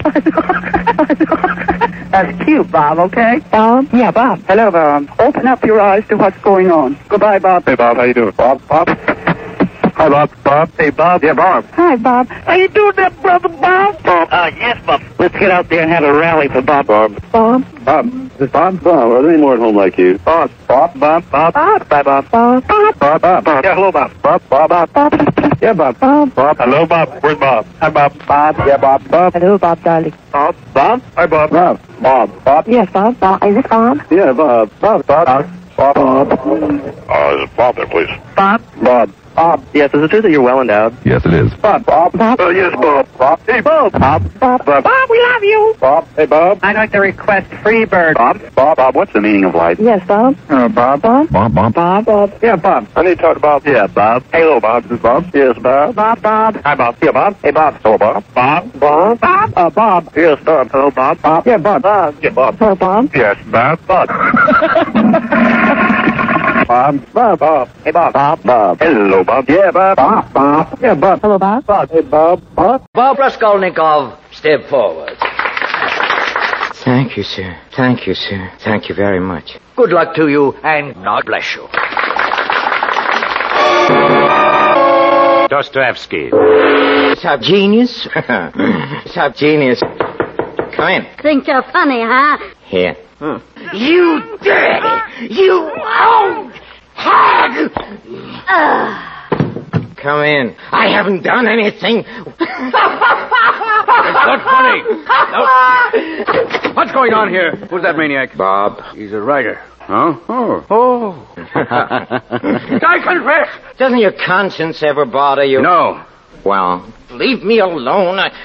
That's cute, Bob, okay? Bob? Yeah, Bob. Hello, Bob. Open up your eyes to what's going on. Goodbye, Bob. Hey, Bob. How you doing? Bob? Bob? Hi, Bob. Bob? Hey, Bob? Yeah, Bob. Hi, Bob. How you doing there, brother Bob? Bob. Uh, yes, Bob. Let's get out there and have a rally for Bob. Bob. Bob? Bob. This is Bob. Bob, are there any more at home like you? Bob. Bob. Bob. Bob. Bob. Bob. Bob. Bob. Bob. Bob. Bob. Bob. Yeah, hello, Bob. Bob. Bob. Bob. Bob. Yeah, Bob. Bob. Bob. Hello, Bob. Where's Bob? Hi, Bob. Bob. Yeah, Bob. Bob. Hello, Bob, darling. Bob. Bob. Hi, Bob. Bob. Bob. Bob. Yes, Bob. Bob. Is this Bob? Yeah, Bob. Bob. Bob. Bob. Bob. Uh, is Bob there, please? Bob. Bob. Bob. Yes, is it true that you're well endowed? Yes, it is. Bob. Bob. Bob. Uh, yes, Bob. Bob. Hey, Bob. Bob. Bob. Bob, we love you. Bob. Hey, Bob. I'd like to request free bird. Bob. Bob. Bob. What's the meaning of life? Yes, Bob. Uh, Bob. Bob. Bob. Bob. Bob. Bob. Yeah, Bob. I need to talk to Bob. Yeah, Bob. Hey, hello, Bob. This is Bob. Yes, Bob. Bob. Bob. Hi, Bob. Yeah, Bob. Hey, Bob. Hello, Bob. Bob. Bob. Bob. Uh, Bob. Yes, Bob. Hello, Bob. Bob. Yeah, Bob. Bob. Yeah, Bob. Hello, Bob. Yes, Bob. Bob. Bob. Bob. Bob. Hey, Bob. Bob. Bob. Hello, Bob. Yeah, Bob. Bob. Bob. Yeah, Bob. Hello, Bob. Bob. Hey, Bob. Bob. Bob Raskolnikov, step forward. Thank you, sir. Thank you, sir. Thank you very much. Good luck to you, and God bless you. Dostoevsky. It's genius. It's genius. Come in. Think you're funny, huh? Here. Hmm. You dirty, you old hag! Uh. Come in. I haven't done anything. It's not funny. No. What's going on here? Who's that maniac? Bob. He's a writer. Huh? Oh. Oh. I confess. Doesn't your conscience ever bother you? No. Well, leave me alone. I...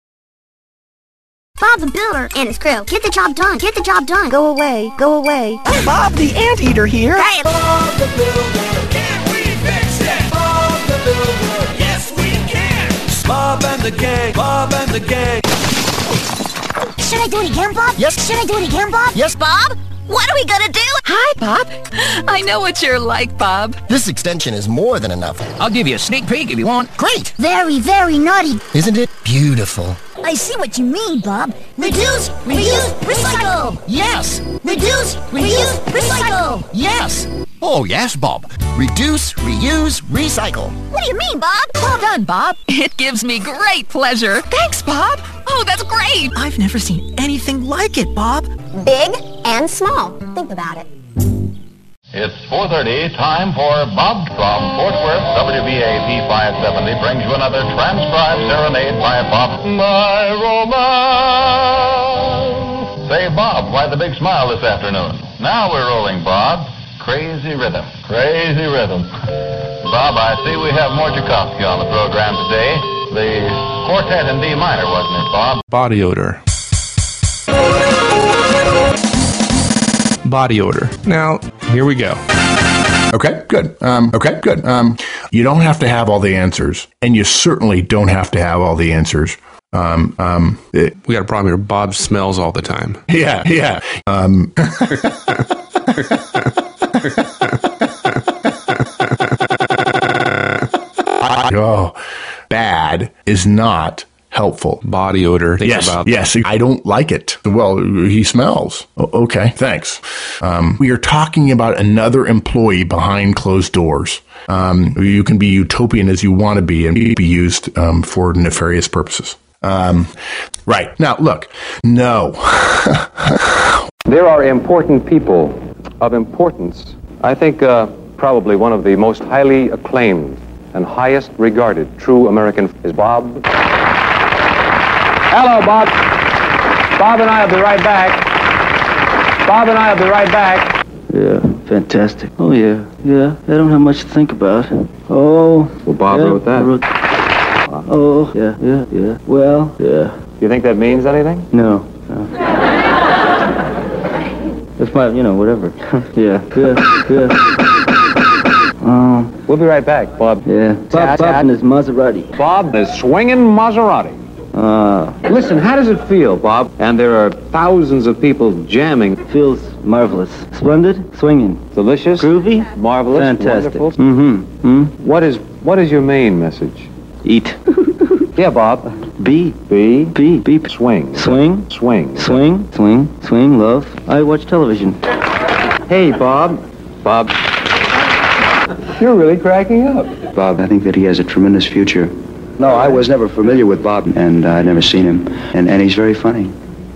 Bob the Builder and his crew. Get the job done. Get the job done. Go away. Go away. Hey, Bob the Anteater here. Hey, Bob the Builder. Can we fix it? Bob the Builder. Yes, we can. Bob and the gang. Bob and the gang. Should I do it again, Bob? Yes. Should I do it again, Bob? Yes. Bob? What are we gonna do? Hi, Bob. I know what you're like, Bob. This extension is more than enough. I'll give you a sneak peek if you want. Great. Very, very naughty. Isn't it beautiful? I see what you mean, Bob. Reduce, reuse, recycle. Yes. Reduce, reuse, recycle. Yes. Oh, yes, Bob. Reduce, reuse, recycle. What do you mean, Bob? Well done, Bob. It gives me great pleasure. Thanks, Bob. Oh, that's great. I've never seen anything like it, Bob. Big and small. Think about it. It's four thirty, time for Bob from Fort Worth. W B A P five seventy brings you another transcribed serenade by Bob. My romance. Say, Bob, why the big smile this afternoon? Now we're rolling, Bob. Crazy rhythm, crazy rhythm. Bob, I see we have more Tchaikovsky on the program today. The quartet in D minor, wasn't it, Bob? Body odor. Body odor. Now, here we go. Okay, good. Um, okay, good. Um, you don't have to have all the answers, and you certainly don't have to have all the answers. Um, um, it, we got a problem here. Bob smells all the time. Yeah, yeah. Um, oh, bad is not helpful. Body odor. Think yes, about yes. I don't like it. Well, he smells. O- okay, thanks. Um, we are talking about another employee behind closed doors. Um, you can be utopian as you want to be and be used um, for nefarious purposes. Um, right. Now, look. No. There are important people of importance. I think uh, probably one of the most highly acclaimed and highest regarded true American is Bob. Hello, Bob. Bob and I will be right back. Bob and I will be right back. Yeah, fantastic. Oh, yeah, yeah. I don't have much to think about. Oh. Well, Bob yeah, wrote that. Wrote... Oh, yeah, yeah, yeah. Well, yeah. You think that means anything? No, no. It's my, you know, whatever. yeah, yeah, yeah. Um, we'll be right back, Bob. Yeah. Bob, Bob and his Maserati. Bob, the swinging Maserati. Uh, Listen, how does it feel, Bob? And there are thousands of people jamming. Feels marvelous. Splendid. Swinging. Delicious. Groovy. Marvelous. Fantastic. Wonderful. Mm-hmm. Mm? What is what is your main message? Eat. Yeah, Bob. Be. Be. Be. Be. Swing. Swing. Swing. Swing. Swing. Swing. Love. I watch television. Hey, Bob. Bob. You're really cracking up. Bob, I think that he has a tremendous future. No, I was never familiar with Bob, and I'd never seen him. And, and he's very funny.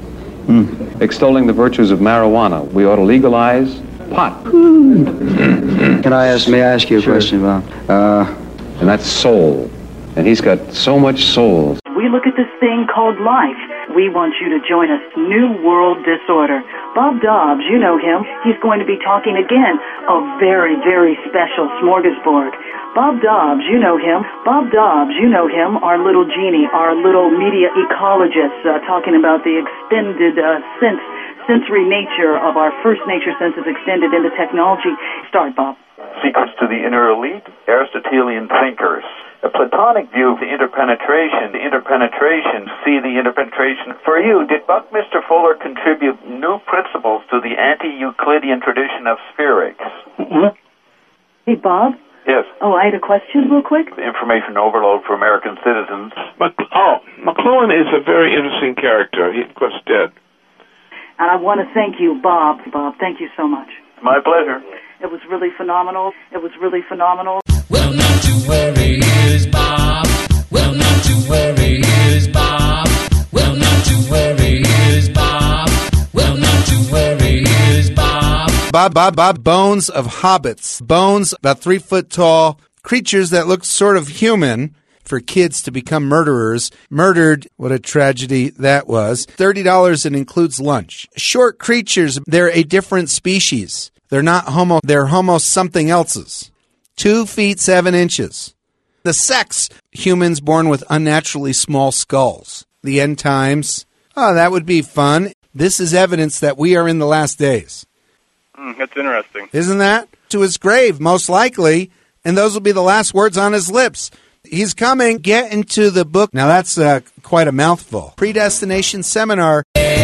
Mm. Extolling the virtues of marijuana. We ought to legalize pot. Can I ask, may I ask you a Sure. question, Bob? Uh, And that's soul. And he's got so much soul. We look at this thing called life. We want you to join us. New World Disorder. Bob Dobbs, you know him. He's going to be talking again. A very, very special smorgasbord. Bob Dobbs, you know him. Bob Dobbs, you know him. Our little genie, our little media ecologist, uh, talking about the extended uh, sense, sensory nature of our first nature senses extended into technology. Start, Bob. Secrets to the Inner Elite, Aristotelian Thinkers. A Platonic view of the interpenetration, the interpenetration, see the interpenetration. For you, did Buckminster Fuller contribute new principles to the anti-Euclidean tradition of spherics? Mm-hmm. Hey, Bob? Yes. Oh, I had a question real quick. The information overload for American citizens. But, oh, McLuhan is a very interesting character. He, of course, dead. And I want to thank you, Bob. Bob, thank you so much. My pleasure. It was really phenomenal. It was really phenomenal. Well, not to worry, here's Bob. Well, not to worry, here's Bob. Well, not to worry, here's Bob. Well, not to worry, here's Bob. Bob, Bob, Bob, bones of hobbits. Bones about three foot tall, creatures that look sort of human for kids to become murderers. Murdered, what a tragedy that was. thirty dollars and includes lunch. Short creatures, they're a different species. They're not homo, they're homo something else's. Two feet, seven inches. The sex, humans born with unnaturally small skulls. The end times, oh, that would be fun. This is evidence that we are in the last days. Mm, that's interesting. Isn't that? To his grave, most likely, and those will be the last words on his lips. He's coming. Get into the book. Now, that's uh, quite a mouthful. Predestination Seminar.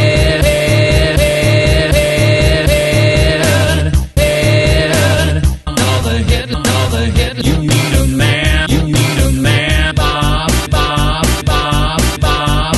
You need a man, you need a man, Bob, Bob, Bob, Bob,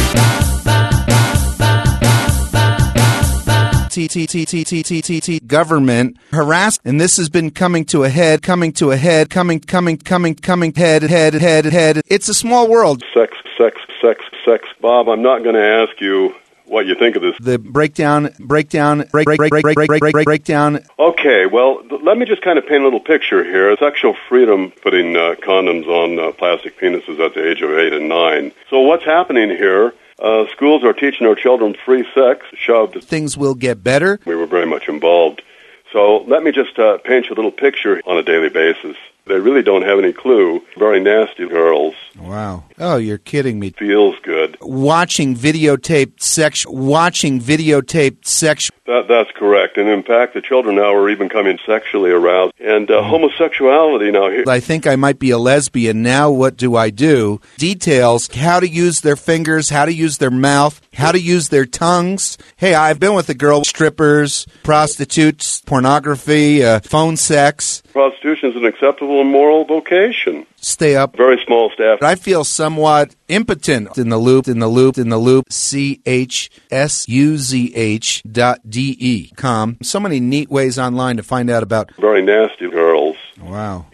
T T T T T T T T government harassed, and this has been coming to a head, coming to a head, coming, coming, coming, coming, head, head, head, head. It's a small world. Sex, sex, sex, sex. Bob, I'm not going to ask you what you think of this. The breakdown, breakdown, break, break, break, break, break, break, break, breakdown. Okay, well, th- let me just kind of paint a little picture here. Sexual freedom, putting uh, condoms on uh, plastic penises at the age of eight and nine. So what's happening here? Uh, schools are teaching our children free sex, shoved. Things will get better. We were very much involved. So let me just uh, paint you a little picture on a daily basis. They really don't have any clue. Very nasty girls. Wow. Oh, you're kidding me. Feels good. Watching videotaped sex, watching videotaped sex. That, that's correct. And in fact, the children now are even becoming sexually aroused. And uh, homosexuality now here. I think I might be a lesbian. Now what do I do? Details, how to use their fingers, how to use their mouth, how to use their tongues. Hey, I've been with a girl, strippers, prostitutes, pornography, uh, phone sex. Prostitution is an acceptable and moral vocation. Stay up. Very small staff. I feel somewhat impotent in the loop, in the loop, in the loop. C H S U Z H dot D E. Com. So many neat ways online to find out about very nasty girls. Wow.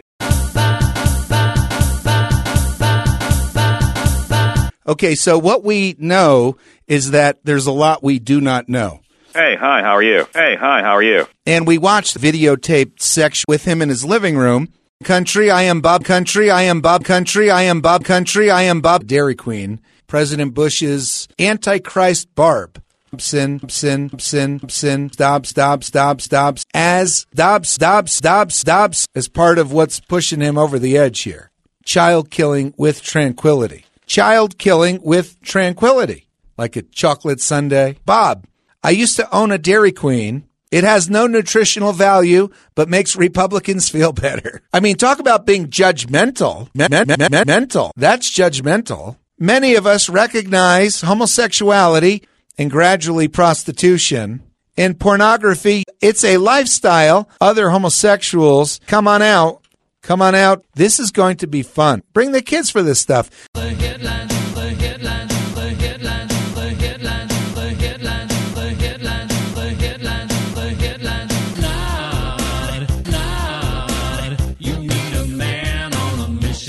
Okay, so what we know is that there's a lot we do not know. Hey, hi, how are you? Hey, hi, how are you? And we watched videotaped sex with him in his living room. Country, I am Bob Country, I am Bob Country, I am Bob Country, I am Bob Dairy Queen. President Bush's Antichrist Barb. Sin, sin, sin, sin, Dobbs, Dobbs, Dobbs, Dobbs, as Dobbs, Dobbs, Dobbs, Dobbs, as part of what's pushing him over the edge here. Child killing with tranquility. Child killing with tranquility. Like a chocolate sundae. Bob, I used to own a Dairy Queen. It has no nutritional value, but makes Republicans feel better. I mean, talk about being judgmental. Me- me- me- me- mental. That's judgmental. Many of us recognize homosexuality and gradually prostitution. In pornography, it's a lifestyle. Other homosexuals, come on out. Come on out. This is going to be fun. Bring the kids for this stuff. The headline, the headline, the headline, the headline, the headline, the headline, the headline, the headline. Lord, Lord, you need a man on a mission.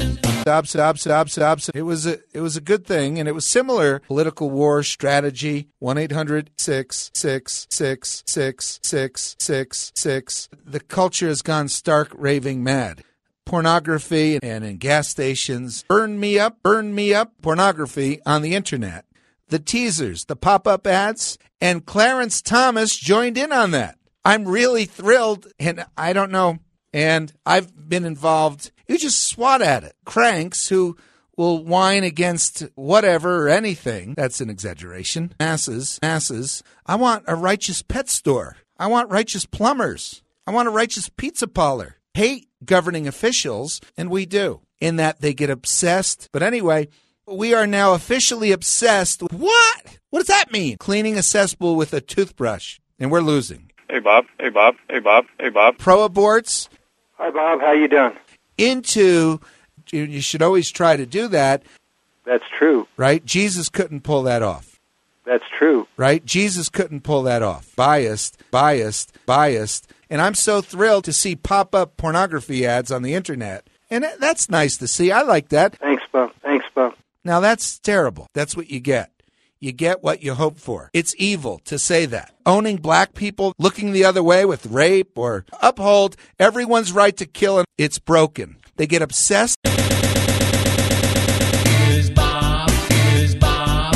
Stop, stop, stop, stop. It was a, it was a good thing, and it was similar. Political war strategy, one eight hundred six six six six six six six. The culture has gone stark raving mad. Pornography and in gas stations. Burn me up, burn me up. Pornography on the internet. The teasers, the pop-up ads, and Clarence Thomas joined in on that. I'm really thrilled, and I don't know. And I've been involved. You just swat at it. Cranks who will whine against whatever or anything. That's an exaggeration. Masses, masses. I want a righteous pet store. I want righteous plumbers. I want a righteous pizza parlor. Hate governing officials, and we do, in that they get obsessed. But anyway, we are now officially obsessed with what? What does that mean? Cleaning a cesspool with a toothbrush, and we're losing. Hey, Bob. Hey, Bob. Hey, Bob. Hey, Bob. Pro-aborts. Hi, Bob. How you doing? Into, you should always try to do that. That's true. Right? Jesus couldn't pull that off. That's true. Right? Jesus couldn't pull that off. Biased, biased, biased. And I'm so thrilled to see pop-up pornography ads on the internet. And that's nice to see. I like that. Thanks, Bob. Thanks, Bob. Now, that's terrible. That's what you get. You get what you hope for. It's evil to say that. Owning black people, looking the other way with rape or uphold everyone's right to kill, and it's broken. They get obsessed. Here's Bob. Here's Bob.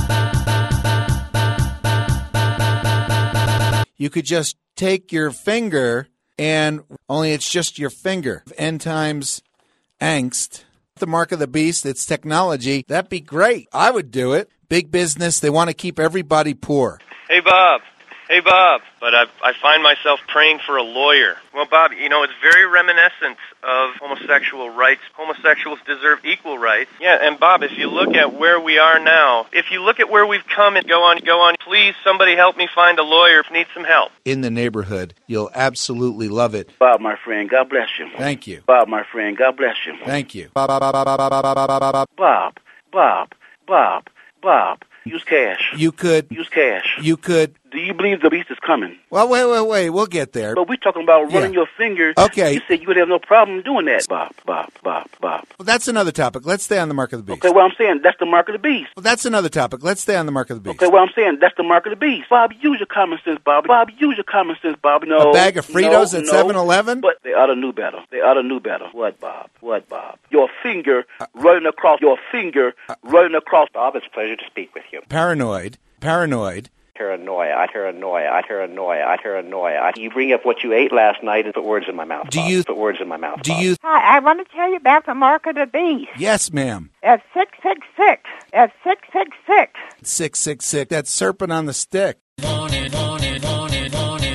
You could just take your finger, and only it's just your finger. End times angst. The mark of the beast, it's technology. That'd be great. I would do it. Big business, they want to keep everybody poor. Hey, Bob. Hey, Bob. But I, I find myself praying for a lawyer. Well, Bob, you know, it's very reminiscent of homosexual rights. Homosexuals deserve equal rights. Yeah, and Bob, if you look at where we are now, if you look at where we've come and go on, go on, please, somebody help me find a lawyer if need some help. In the neighborhood, you'll absolutely love it. Bob, my friend, God bless you. Thank you. Bob, my friend, God bless you. Thank you. Bob, Bob, Bob, Bob, Bob, Bob, Bob, Bob. Bob, Bob, Bob, Bob. Use cash. You could. Use cash. You could. Do you believe the beast is coming? Well, wait, wait, wait. We'll get there. But we're talking about running Yeah. your finger. Okay. You said you would have no problem doing that. Bob, Bob, Bob, Bob. Well, that's another topic. Let's stay on the mark of the beast. Okay, well, I'm saying that's the mark of the beast. Well, that's another topic. Let's stay on the mark of the beast. Okay, well, I'm saying that's the mark of the beast. Bob, use your common sense, Bob. Bob, use your common sense, Bob. No. A bag of Fritos no, at no. seven eleven? But they ought to know better. They ought to know better. What, Bob? What, Bob? Your finger uh, running across, your finger uh, running across. Bob, it's a pleasure to speak with you. Paranoid. Paranoid. Paranoia, I paranoia, I paranoia, I paranoia. You bring up what you ate last night and put words in my mouth. Do Bob. you put words in my mouth? Do Bob. you? Hi, I want to tell you about the mark of the beast. Yes, ma'am. At six six six. At six six six. Six six six. That serpent on the stick. Warning, warning, warning, warning.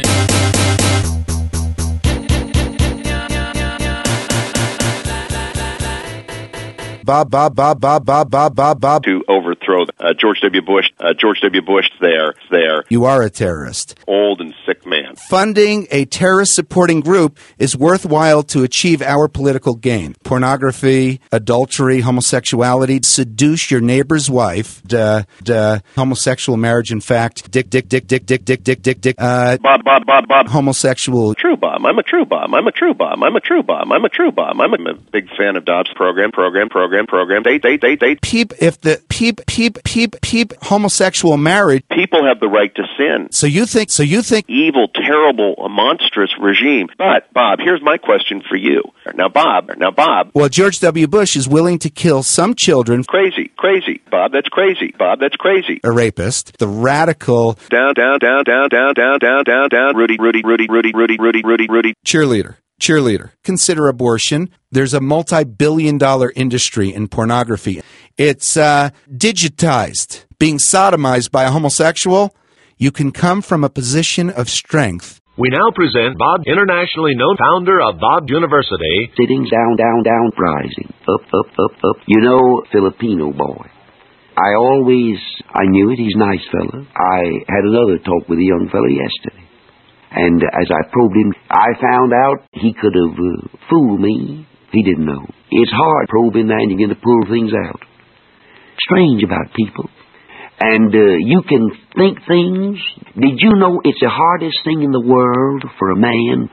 Bob, Bob, Bob, Bob, Bob, Bob, Bob, Bob. To overthrow uh, George W. Bush. Uh, George W. Bush there, there. You are a terrorist. Old and sick man. Funding a terrorist-supporting group is worthwhile to achieve our political gain. Pornography, adultery, homosexuality, seduce your neighbor's wife, duh, duh, homosexual marriage, in fact, dick, dick, dick, dick, dick, dick, dick, dick, dick, uh, Bob, Bob, Bob, Bob. homosexual. True Bob. I'm a true Bob. I'm a true Bob. I'm a true Bob. I'm a true Bob. I'm a, I'm a big fan of Dobbs' program, program, program, program. Date, date, date, date. Peep, if the peep, peep, peep, peep, homosexual marriage. People have the right to sin. So you think, so you think. Evil, terrible, a monstrous regime. But, Bob, here's my question for you. Now, Bob, now, Bob. Well, George W. Bush is willing to kill some children. Crazy, crazy. Bob, that's crazy. Bob, that's crazy. A rapist. The radical. Down, down, down, down, down, down, down, down, down. Rudy, Rudy, Rudy, Rudy, Rudy, Rudy, Rudy, Rudy. Cheerleader. Cheerleader. Consider abortion. There's a multi-billion dollar industry in pornography. It's uh, digitized. Being sodomized by a homosexual, you can come from a position of strength. We now present Bob, internationally known founder of Bob University. Sitting down, down, down, rising. Up, up, up, up. You know, Filipino boy. I always, I knew it, he's a nice fella. I had another talk with a young fella yesterday. And as I probed him, I found out he could have uh, fooled me. He didn't know. It's hard probing that and you get to pull things out. Strange about people. And uh, you can think things. Did you know it's the hardest thing in the world for a man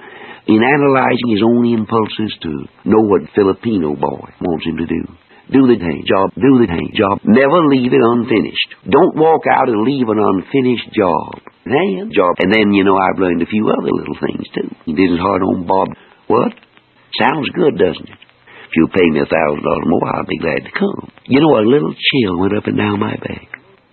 in analyzing his own impulses to know what Filipino boy wants him to do. Do the dang job, do the dang job. Never leave it unfinished. Don't walk out and leave an unfinished job. Then, job. And then, you know, I've learned a few other little things, too. It isn't hard on Bob. What? Sounds good, doesn't it? If you'll pay me a thousand dollars more, I'll be glad to come. You know, a little chill went up and down my back.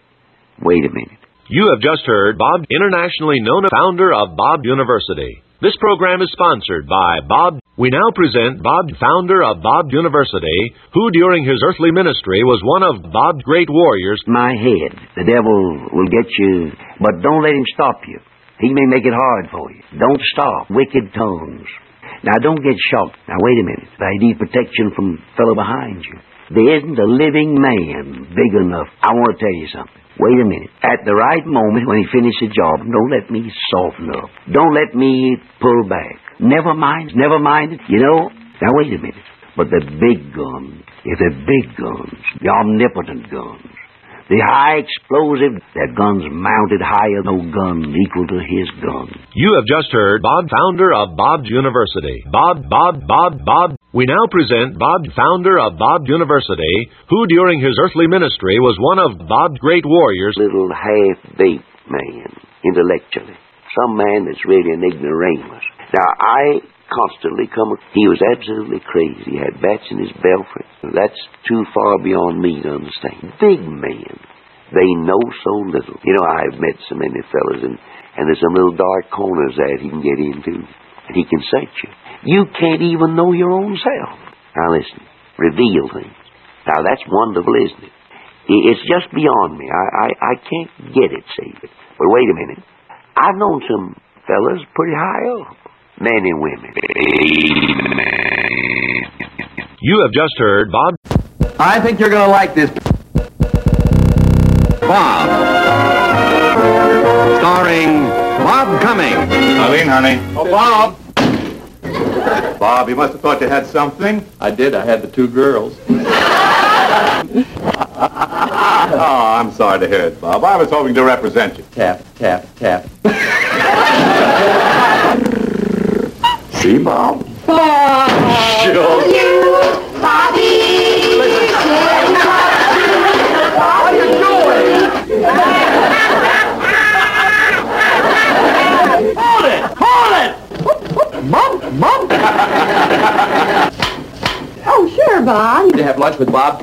Wait a minute. You have just heard Bob, internationally known founder of Bob University. This program is sponsored by Bob. We now present Bob, founder of Bob University, who during his earthly ministry was one of Bob's great warriors. My head. The devil will get you, but don't let him stop you. He may make it hard for you. Don't stop. Wicked tongues. Now, don't get shocked. Now, wait a minute. I need protection from the fellow behind you. There isn't a living man big enough. I want to tell you something. Wait a minute. At the right moment, when he finishes the job, don't let me soften up. Don't let me pull back. Never mind. Never mind it. You know, now wait a minute. But the big guns, if they're big guns, the omnipotent guns, the high explosive, that guns mounted higher, no gun equal to his gun. You have just heard Bob, founder of Bob's University. Bob, Bob, Bob, Bob. We now present Bob, founder of Bob University, who during his earthly ministry was one of Bob's great warriors. Little half-baked man, intellectually. Some man that's really an ignoramus. Now, I constantly come... He was absolutely crazy. He had bats in his belfry. That's too far beyond me to understand. Big men. They know so little. You know, I've met so many fellas, and, and there's some little dark corners that he can get into. And he can search you. You can't even know your own self. Now listen, reveal things. Now that's wonderful, isn't it? It's just beyond me. I, I, I can't get it, see. But wait a minute. I've known some fellas pretty high up. Men and women. You have just heard Bob. I think you're going to like this. Bob. Starring Bob Cumming. Eileen, honey. Oh, Bob. Bob, you must have thought you had something. I did. I had the two girls. Oh, I'm sorry to hear it, Bob. I was hoping to represent you. Tap, tap, tap. See, Bob? Bob! Sure. You, Bobby! What are you doing? Hold it! Hold it! Bob, Bob! Oh, sure, Bob. Did you have lunch with Bob?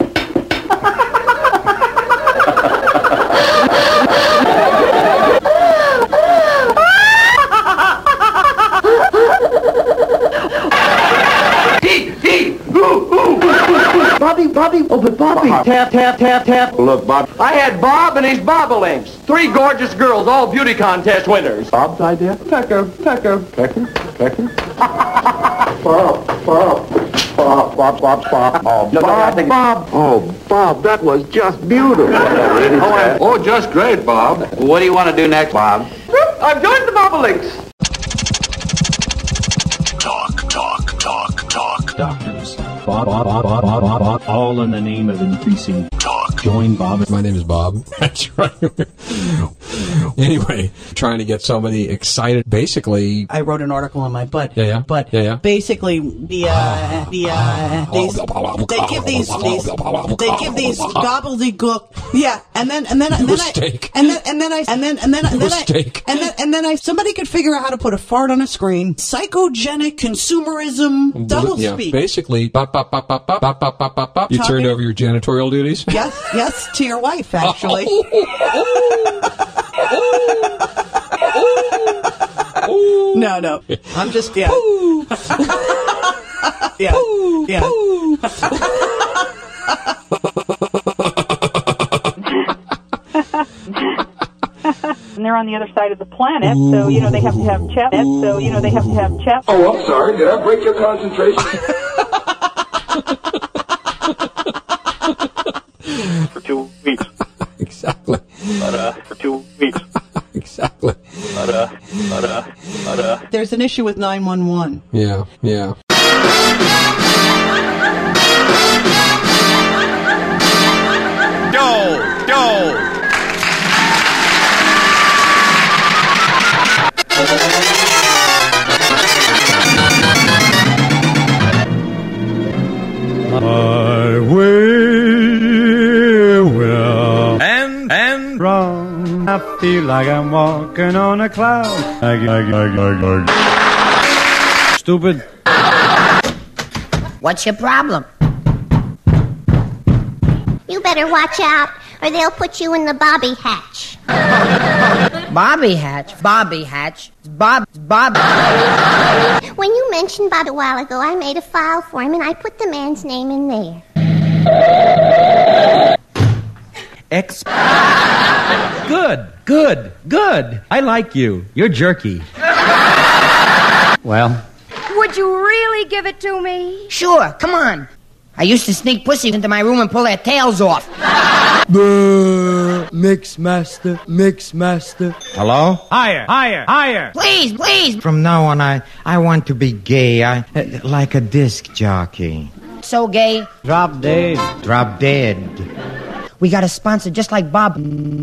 Bobby, Bobby, oh, but Bobby. Tap, tap, tap, tap. Look, Bob. I had Bob and his bobolinks. Three gorgeous girls, all beauty contest winners. Bob's idea? Pecker, Pecker. Pecker? Pecker? Bob, Bob. Bob, Bob, Bob, Bob. Oh, Bob, Bob. Oh, Bob, that was just beautiful. Oh, oh, just great, Bob. What do you want to do next, Bob? I've joined the bobolinks. Talk, talk, talk, talk. Doctors. Bob, Bob, Bob, Bob, Bob, Bob, Bob, all in the name of increasing talk. Join Bob. My name is Bob. That's right. Anyway, trying to get somebody excited. Basically, I wrote an article on my butt. Yeah, yeah. But yeah, yeah. basically, the uh, the uh, these, they give these these they give these gobbledygook. Yeah, and then and then and then I and then and then I and then and then and then I and then and then I somebody could figure out how to put a fart on a screen. Psychogenic consumerism double yeah, speak. Basically, bop, bop, bop, bop, bop, bop, bop, bop, bop. You turned over your janitorial duties. Yes, yes, to your wife, actually. No, no. I'm just, yeah. yeah. Yeah. And they're on the other side of the planet, so, you know, they have to have chat. So, you know, they have to have chat. Oh, I'm sorry. Did I break your concentration? For two weeks. Exactly. But, uh, for two weeks. Exactly. But, uh, but, uh, but, uh. There's an issue with nine one one. Yeah, yeah. Go, go. Feel like I'm walking on a cloud. Stupid. What's your problem? You better watch out, or they'll put you in the bobby hatch. Bobby Hatch? Bobby Hatch? Bob... Bob... When you mentioned Bob a while ago, I made a file for him, and I put the man's name in there. X. Good, good, good. I like you. You're jerky. Well... Would you really give it to me? Sure, come on. I used to sneak pussy into my room and pull their tails off. Mix master, mix master. Hello? Higher, higher, higher. Please, please. From now on, I, I want to be gay. I uh, like a disc jockey. So gay. Drop dead. Drop dead. We got a sponsor just like Bob.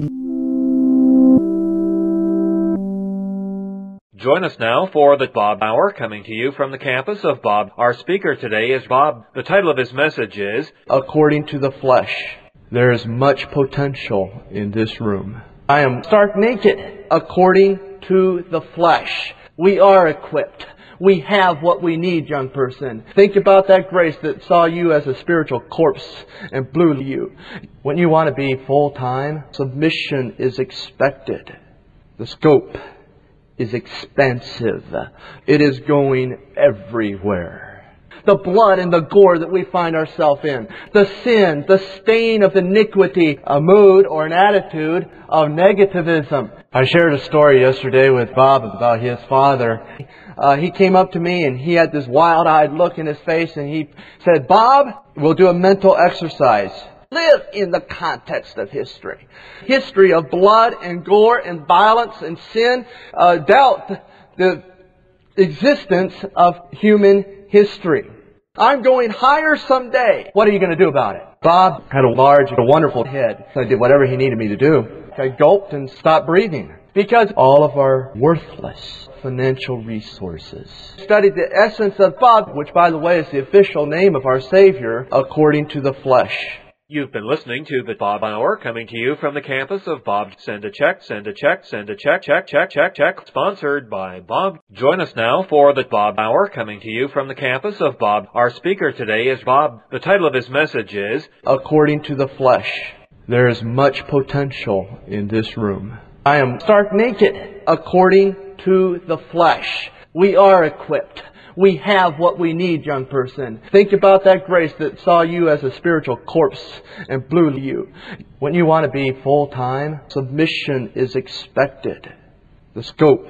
Join us now for the Bob Hour, coming to you from the campus of Bob. Our speaker today is Bob. The title of his message is, According to the Flesh. There is much potential in this room. I am stark naked. According to the flesh. We are equipped. We have what we need, young person. Think about that grace that saw you as a spiritual corpse and blew you. When you want to be full-time, submission is expected. The scope is expansive. It is going everywhere. The blood and the gore that we find ourselves in, the sin, the stain of iniquity, a mood or an attitude of negativism. I shared a story yesterday with Bob about his father. Uh, he came up to me and he had this wild-eyed look in his face and he said, Bob, we'll do a mental exercise. Live in the context of history. History of blood and gore and violence and sin uh, dealt the existence of human history. I'm going higher someday. What are you going to do about it? Bob had a large, a wonderful head. So I did whatever he needed me to do. I gulped and stopped breathing. Because all of our worthless financial resources. Studied the essence of Bob, which by the way is the official name of our Savior, according to the flesh. You've been listening to the Bob Hour, coming to you from the campus of Bob. Send a check, send a check, send a check, check, check, check, check. Sponsored by Bob. Join us now for the Bob Hour, coming to you from the campus of Bob. Our speaker today is Bob. The title of his message is, According to the Flesh. There is much potential in this room. I am stark naked. According to the flesh. We are equipped. We have what we need, young person. Think about that grace that saw you as a spiritual corpse and blew you. When you want to be full-time, submission is expected. The scope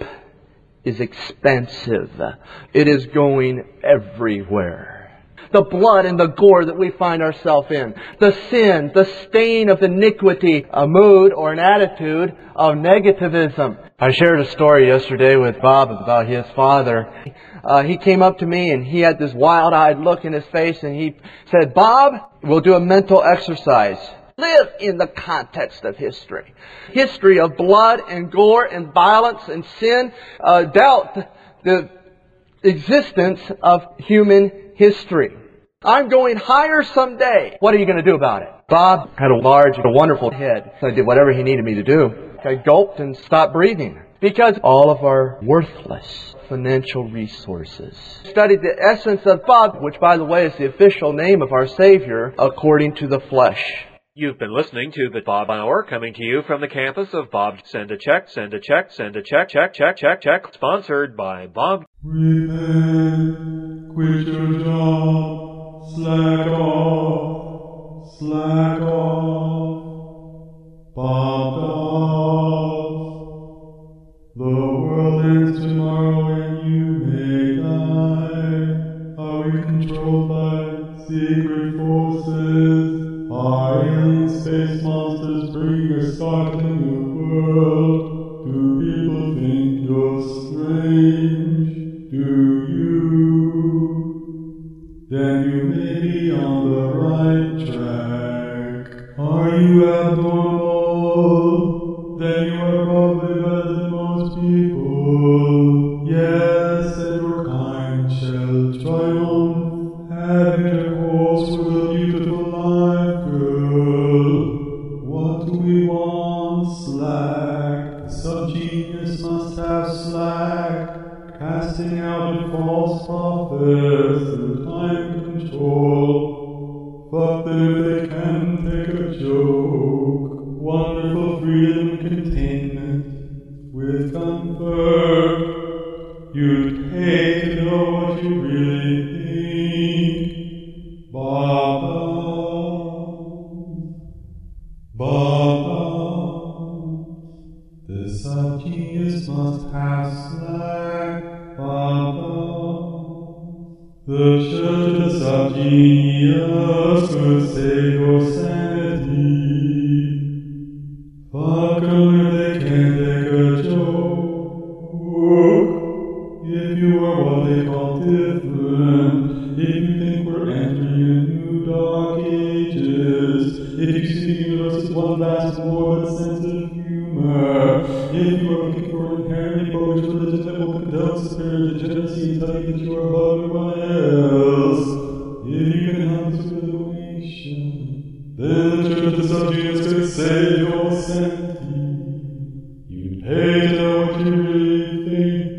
is expansive. It is going everywhere. The blood and the gore that we find ourselves in, the sin, the stain of iniquity, a mood or an attitude of negativism. I shared a story yesterday with Bob about his father. Uh, he came up to me and he had this wild-eyed look in his face and he said, Bob, we'll do a mental exercise. Live in the context of history. History of blood and gore and violence and sin uh, dealt the existence of human history. I'm going higher someday. What are you going to do about it? Bob had a large, a wonderful head. So I did whatever he needed me to do. I gulped and stopped breathing. Because all of our worthless financial resources. Studied the essence of Bob, which by the way is the official name of our Savior, according to the flesh. You've been listening to the Bob Hour, coming to you from the campus of Bob. Send a check, send a check, send a check, check, check, check, check. Sponsored by Bob. Repent, quit your job, slack off, slack off, Bob Dobbs. The world ends tomorrow and you may die. Are we controlled by secret forces? Are alien space monsters bringing a startling new world? Do people think you're strange? Do you? Then you may be on the right track. Are you abnormal? Then you are probably better than most people. Yes, and your kind shall triumph, having intercourse with a beautiful life girl. What do we want? Slack. office through time control. Fuck them if they can take a joke. Wonderful freedom containment with comfort. You'd hate to know what you really think. Bob, Bob, the sub-genius must have slack. Bob, the church of the sub-genius could save your sanity. Fuck 'em if they can't take a joke. If you are what they call different, if you think we're entering a new dark ages, if you see the universe as one vast morbid sense of humor, if you are looking for an inherently bogus religion that will condone superior degeneracy and tell you that you are above everyone else, if you can help this revelation, then the church of the subjects could save your sanity. You'd pay to know what you really think.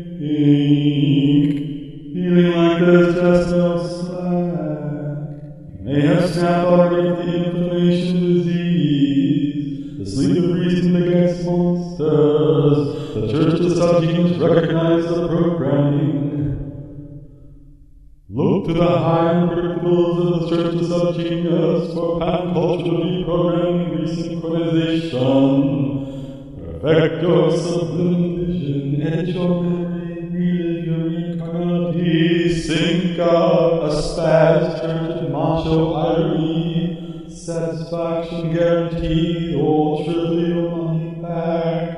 Feeling like there's just no slack. You may have snapped already with the inflammation disease. The sleep of reason begets monsters. The church of the subgenius recognize the programming. Look to the high unpredictables of the church of the subgenius for pattern culture, deprogramming, resynchronization. Perfect your subliminal vision, edge your memory. Relive your incarnality, sink out a spaz, church of macho irony, satisfaction guaranteed, or surely your money back.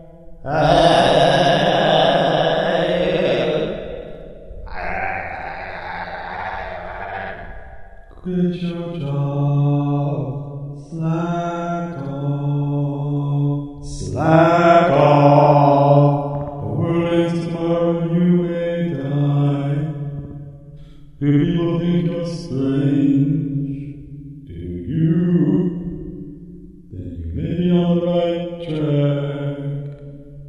Quit your job, slack off, slack off. Do people think you're strange? Do you? Then you may be on the right track.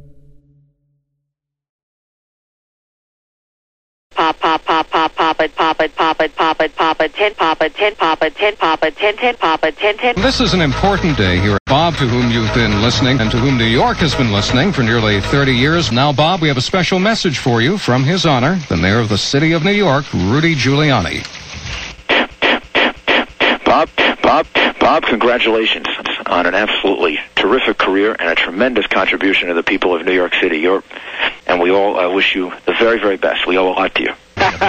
Pop, pop, pop, pop, pop it, pop it, pop it, pop it, pop it, ten, pop it, ten, pop it, ten, pop it, ten, ten, pop it, ten, ten. This is an important day here. Bob, to whom you've been listening and to whom New York has been listening for nearly thirty years. Now, Bob, we have a special message for you from His Honor, the Mayor of the City of New York, Rudy Giuliani. Bob, Bob, Bob, congratulations on an absolutely terrific career and a tremendous contribution to the people of New York City. You're, and we all uh, wish you the very, very best. We owe a lot to you.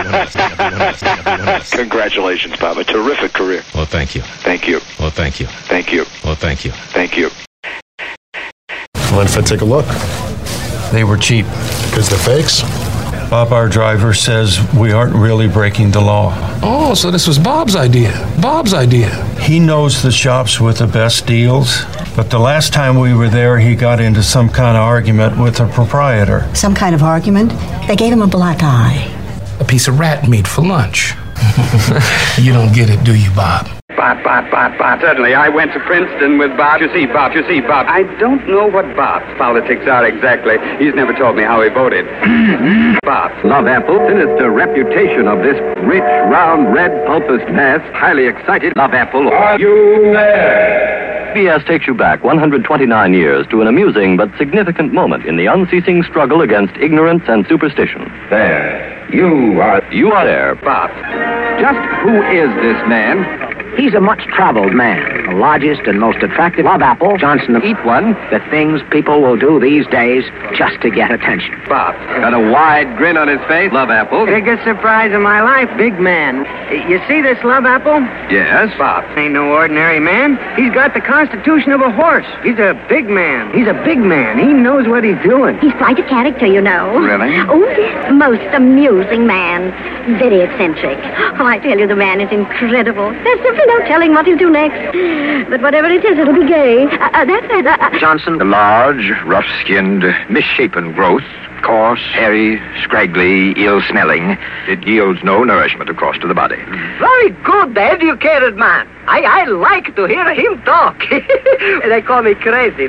Congratulations, Bob. A terrific career. Well, thank you. Thank you. Well, thank you. Thank you. Well, thank you. Thank you. Mind if I take a look? They were cheap. Because they're fakes? Bob, our driver, says we aren't really breaking the law. Oh, so this was Bob's idea. Bob's idea. He knows the shops with the best deals, but the last time we were there, he got into some kind of argument with the proprietor. Some kind of argument? They gave him a black eye. A piece of rat meat for lunch. You don't get it, do you, Bob? Bob, Bob, Bob, Bob. Certainly, I went to Princeton with Bob. You see, Bob, you see, Bob. I don't know what Bob's politics are exactly. He's never told me how he voted. Bob. Love Apple, sinister reputation of this rich, round, red, pulpous mass, highly excited Love Apple. Are you there? C B S takes you back one hundred twenty-nine years to an amusing but significant moment in the unceasing struggle against ignorance and superstition. There. You are... You are there, Bob. Just who is this man? He's a much-traveled man. The largest and most attractive Love Apple. Johnson, eat one. The things people will do these days just to get attention. Bob. Got a wide grin on his face. Love Apple. Biggest surprise of my life, big man. You see this Love Apple? Yes, Bob. Ain't no ordinary man. He's got the constitution of a horse. He's a big man. He's a big man. He knows what he's doing. He's quite a character, you know. Really? Oh, yes. Most amusing man. Very eccentric. Oh, I tell you, the man is incredible. There's so no telling what he'll do next. But whatever it is, it'll be gay. Uh, uh, that's it. Uh, uh, Johnson, the large, rough-skinned, misshapen growth, coarse, hairy, scraggly, ill-smelling. It yields no nourishment across to the body. Very good, the educated man. I, I like to hear him talk. They call me crazy.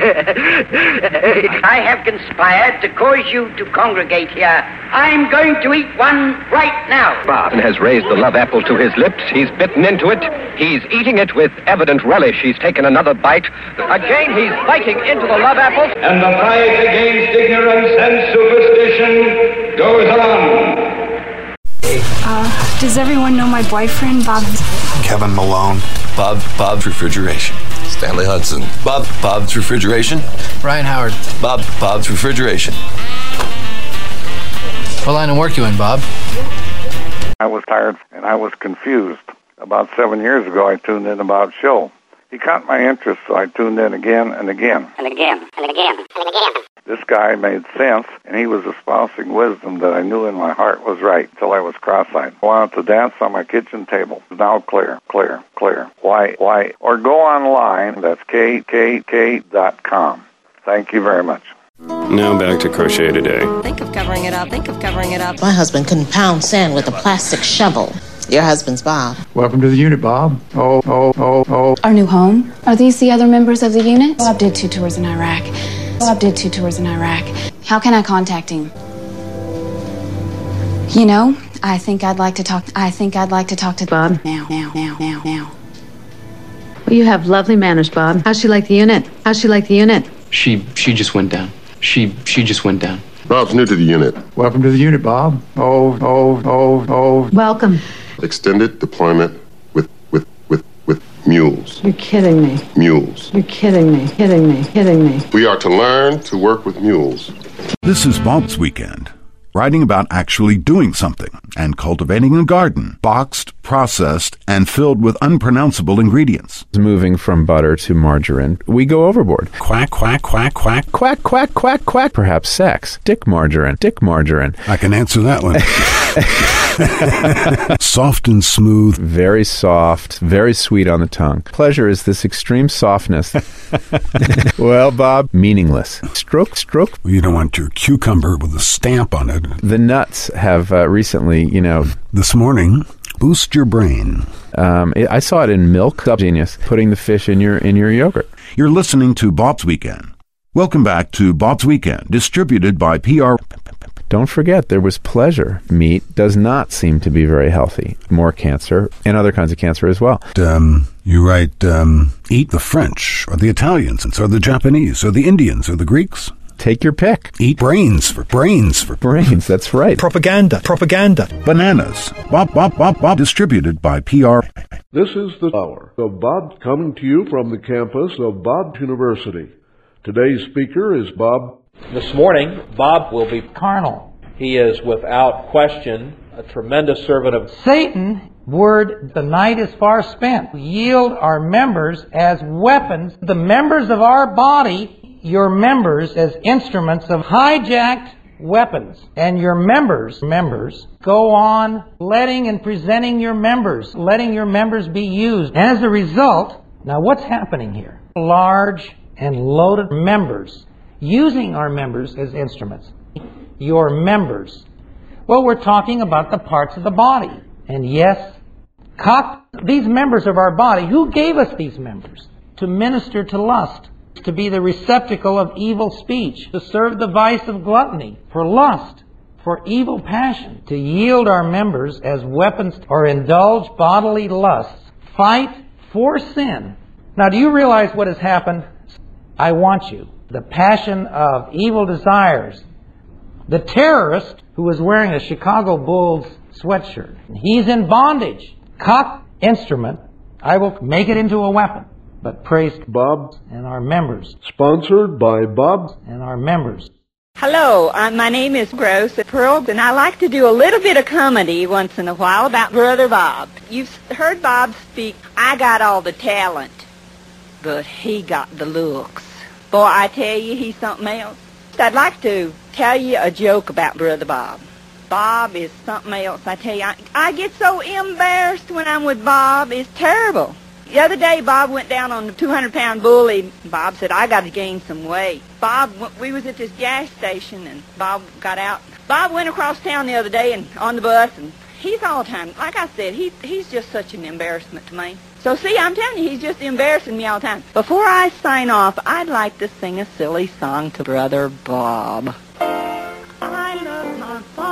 I have conspired to cause you to congregate here. I'm going to eat one right now. Bob has raised the love apple to his lips. He's bitten into it. He's eating it with evident relish. He's taken another bite. Again, he's biting into the love apple. And the fight against ignorance and superstition goes on. Uh, does everyone know my boyfriend, Bob? Kevin Malone. Bob, Bob's Refrigeration. Stanley Hudson. Bob, Bob's Refrigeration. Ryan Howard. Bob, Bob's Refrigeration. What line of work you in, Bob? I was tired and I was confused. About seven years ago, I tuned in about show. He caught my interest, so I tuned in again and again. And again, and again, and again. This guy made sense, and he was espousing wisdom that I knew in my heart was right until I was cross-eyed. I wanted to dance on my kitchen table. Now clear, clear, clear. Why, why? Or go online. That's K K K dot com. Thank you very much. Now back to Crochet Today. Think of covering it up. Think of covering it up. My husband couldn't pound sand with a plastic shovel. Your husband's Bob. Welcome to the unit, Bob. Oh, oh, oh, oh. Our new home? Are these the other members of the unit? Bob did two tours in Iraq. Bob did two tours in Iraq. How can I contact him? You know, I think I'd like to talk. I think I'd like to talk to Bob now, now, now, now, now. Well, you have lovely manners, Bob. How's she like the unit? How's she like the unit? She she just went down. She she just went down. Bob's new to the unit. Welcome to the unit, Bob. Oh, oh, oh, oh. Welcome. Extended deployment with with with with mules. You're kidding me. Mules. You're kidding me. Kidding me. Kidding me. We are to learn to work with mules. This is Bob's Weekend, writing about actually doing something and cultivating a garden, boxed, processed, and filled with unpronounceable ingredients. Moving from butter to margarine, we go overboard. Quack, quack, quack, quack, quack, quack, quack, quack. Perhaps sex. Dick margarine. Dick margarine. I can answer that one. Soft and smooth. Very soft, very sweet on the tongue. Pleasure is this extreme softness. Well, Bob, meaningless. Stroke, stroke. You don't want your cucumber with a stamp on it. The nuts have uh, recently, you know... This morning, boost your brain. Um, I saw it in milk. Genius. Putting the fish in your in your yogurt. You're listening to Bob's Weekend. Welcome back to Bob's Weekend, distributed by P R... Don't forget, there was pleasure. Meat does not seem to be very healthy. More cancer, and other kinds of cancer as well. Um, you write, um, eat the French, or the Italians, or the Japanese, or the Indians, or the Greeks. Take your pick. Eat brains for brains for brains. That's right. Propaganda. Propaganda. Bananas. Bob, Bob, Bob, Bob. Distributed by P R. This is the hour of Bob coming to you from the campus of Bob's University. Today's speaker is Bob. This morning, Bob will be carnal. He is, without question, a tremendous servant of Satan. Word, the night is far spent. We yield our members as weapons, the members of our body, your members as instruments of hijacked weapons. And your members, members, go on letting and presenting your members, letting your members be used. And as a result, now what's happening here? Large and loaded members, using our members as instruments. Your members. Well, we're talking about the parts of the body. And yes, cock, these members of our body, who gave us these members? To minister to lust, to be the receptacle of evil speech, to serve the vice of gluttony, for lust, for evil passion, to yield our members as weapons or indulge bodily lusts, fight for sin. Now, do you realize what has happened? I want you. The passion of evil desires. The terrorist who was wearing a Chicago Bulls sweatshirt. He's in bondage. Cock instrument. I will make it into a weapon. But praise Bob and our members. Sponsored by Bob and our members. Hello, uh, my name is Rose Pearl, and I like to do a little bit of comedy once in a while about Brother Bob. You've heard Bob speak. I got all the talent, but he got the looks. Boy, I tell you, he's something else. I'd like to tell you a joke about Brother Bob. Bob is something else. I tell you, I, I get so embarrassed when I'm with Bob. It's terrible. The other day, Bob went down on the two hundred pound bully. Bob said, I got to gain some weight. Bob, we was at this gas station, and Bob got out. Bob went across town the other day and on the bus, and he's all the time, like I said, he, he's just such an embarrassment to me. So, see, I'm telling you, he's just embarrassing me all the time. Before I sign off, I'd like to sing a silly song to Brother Bob. I love my father.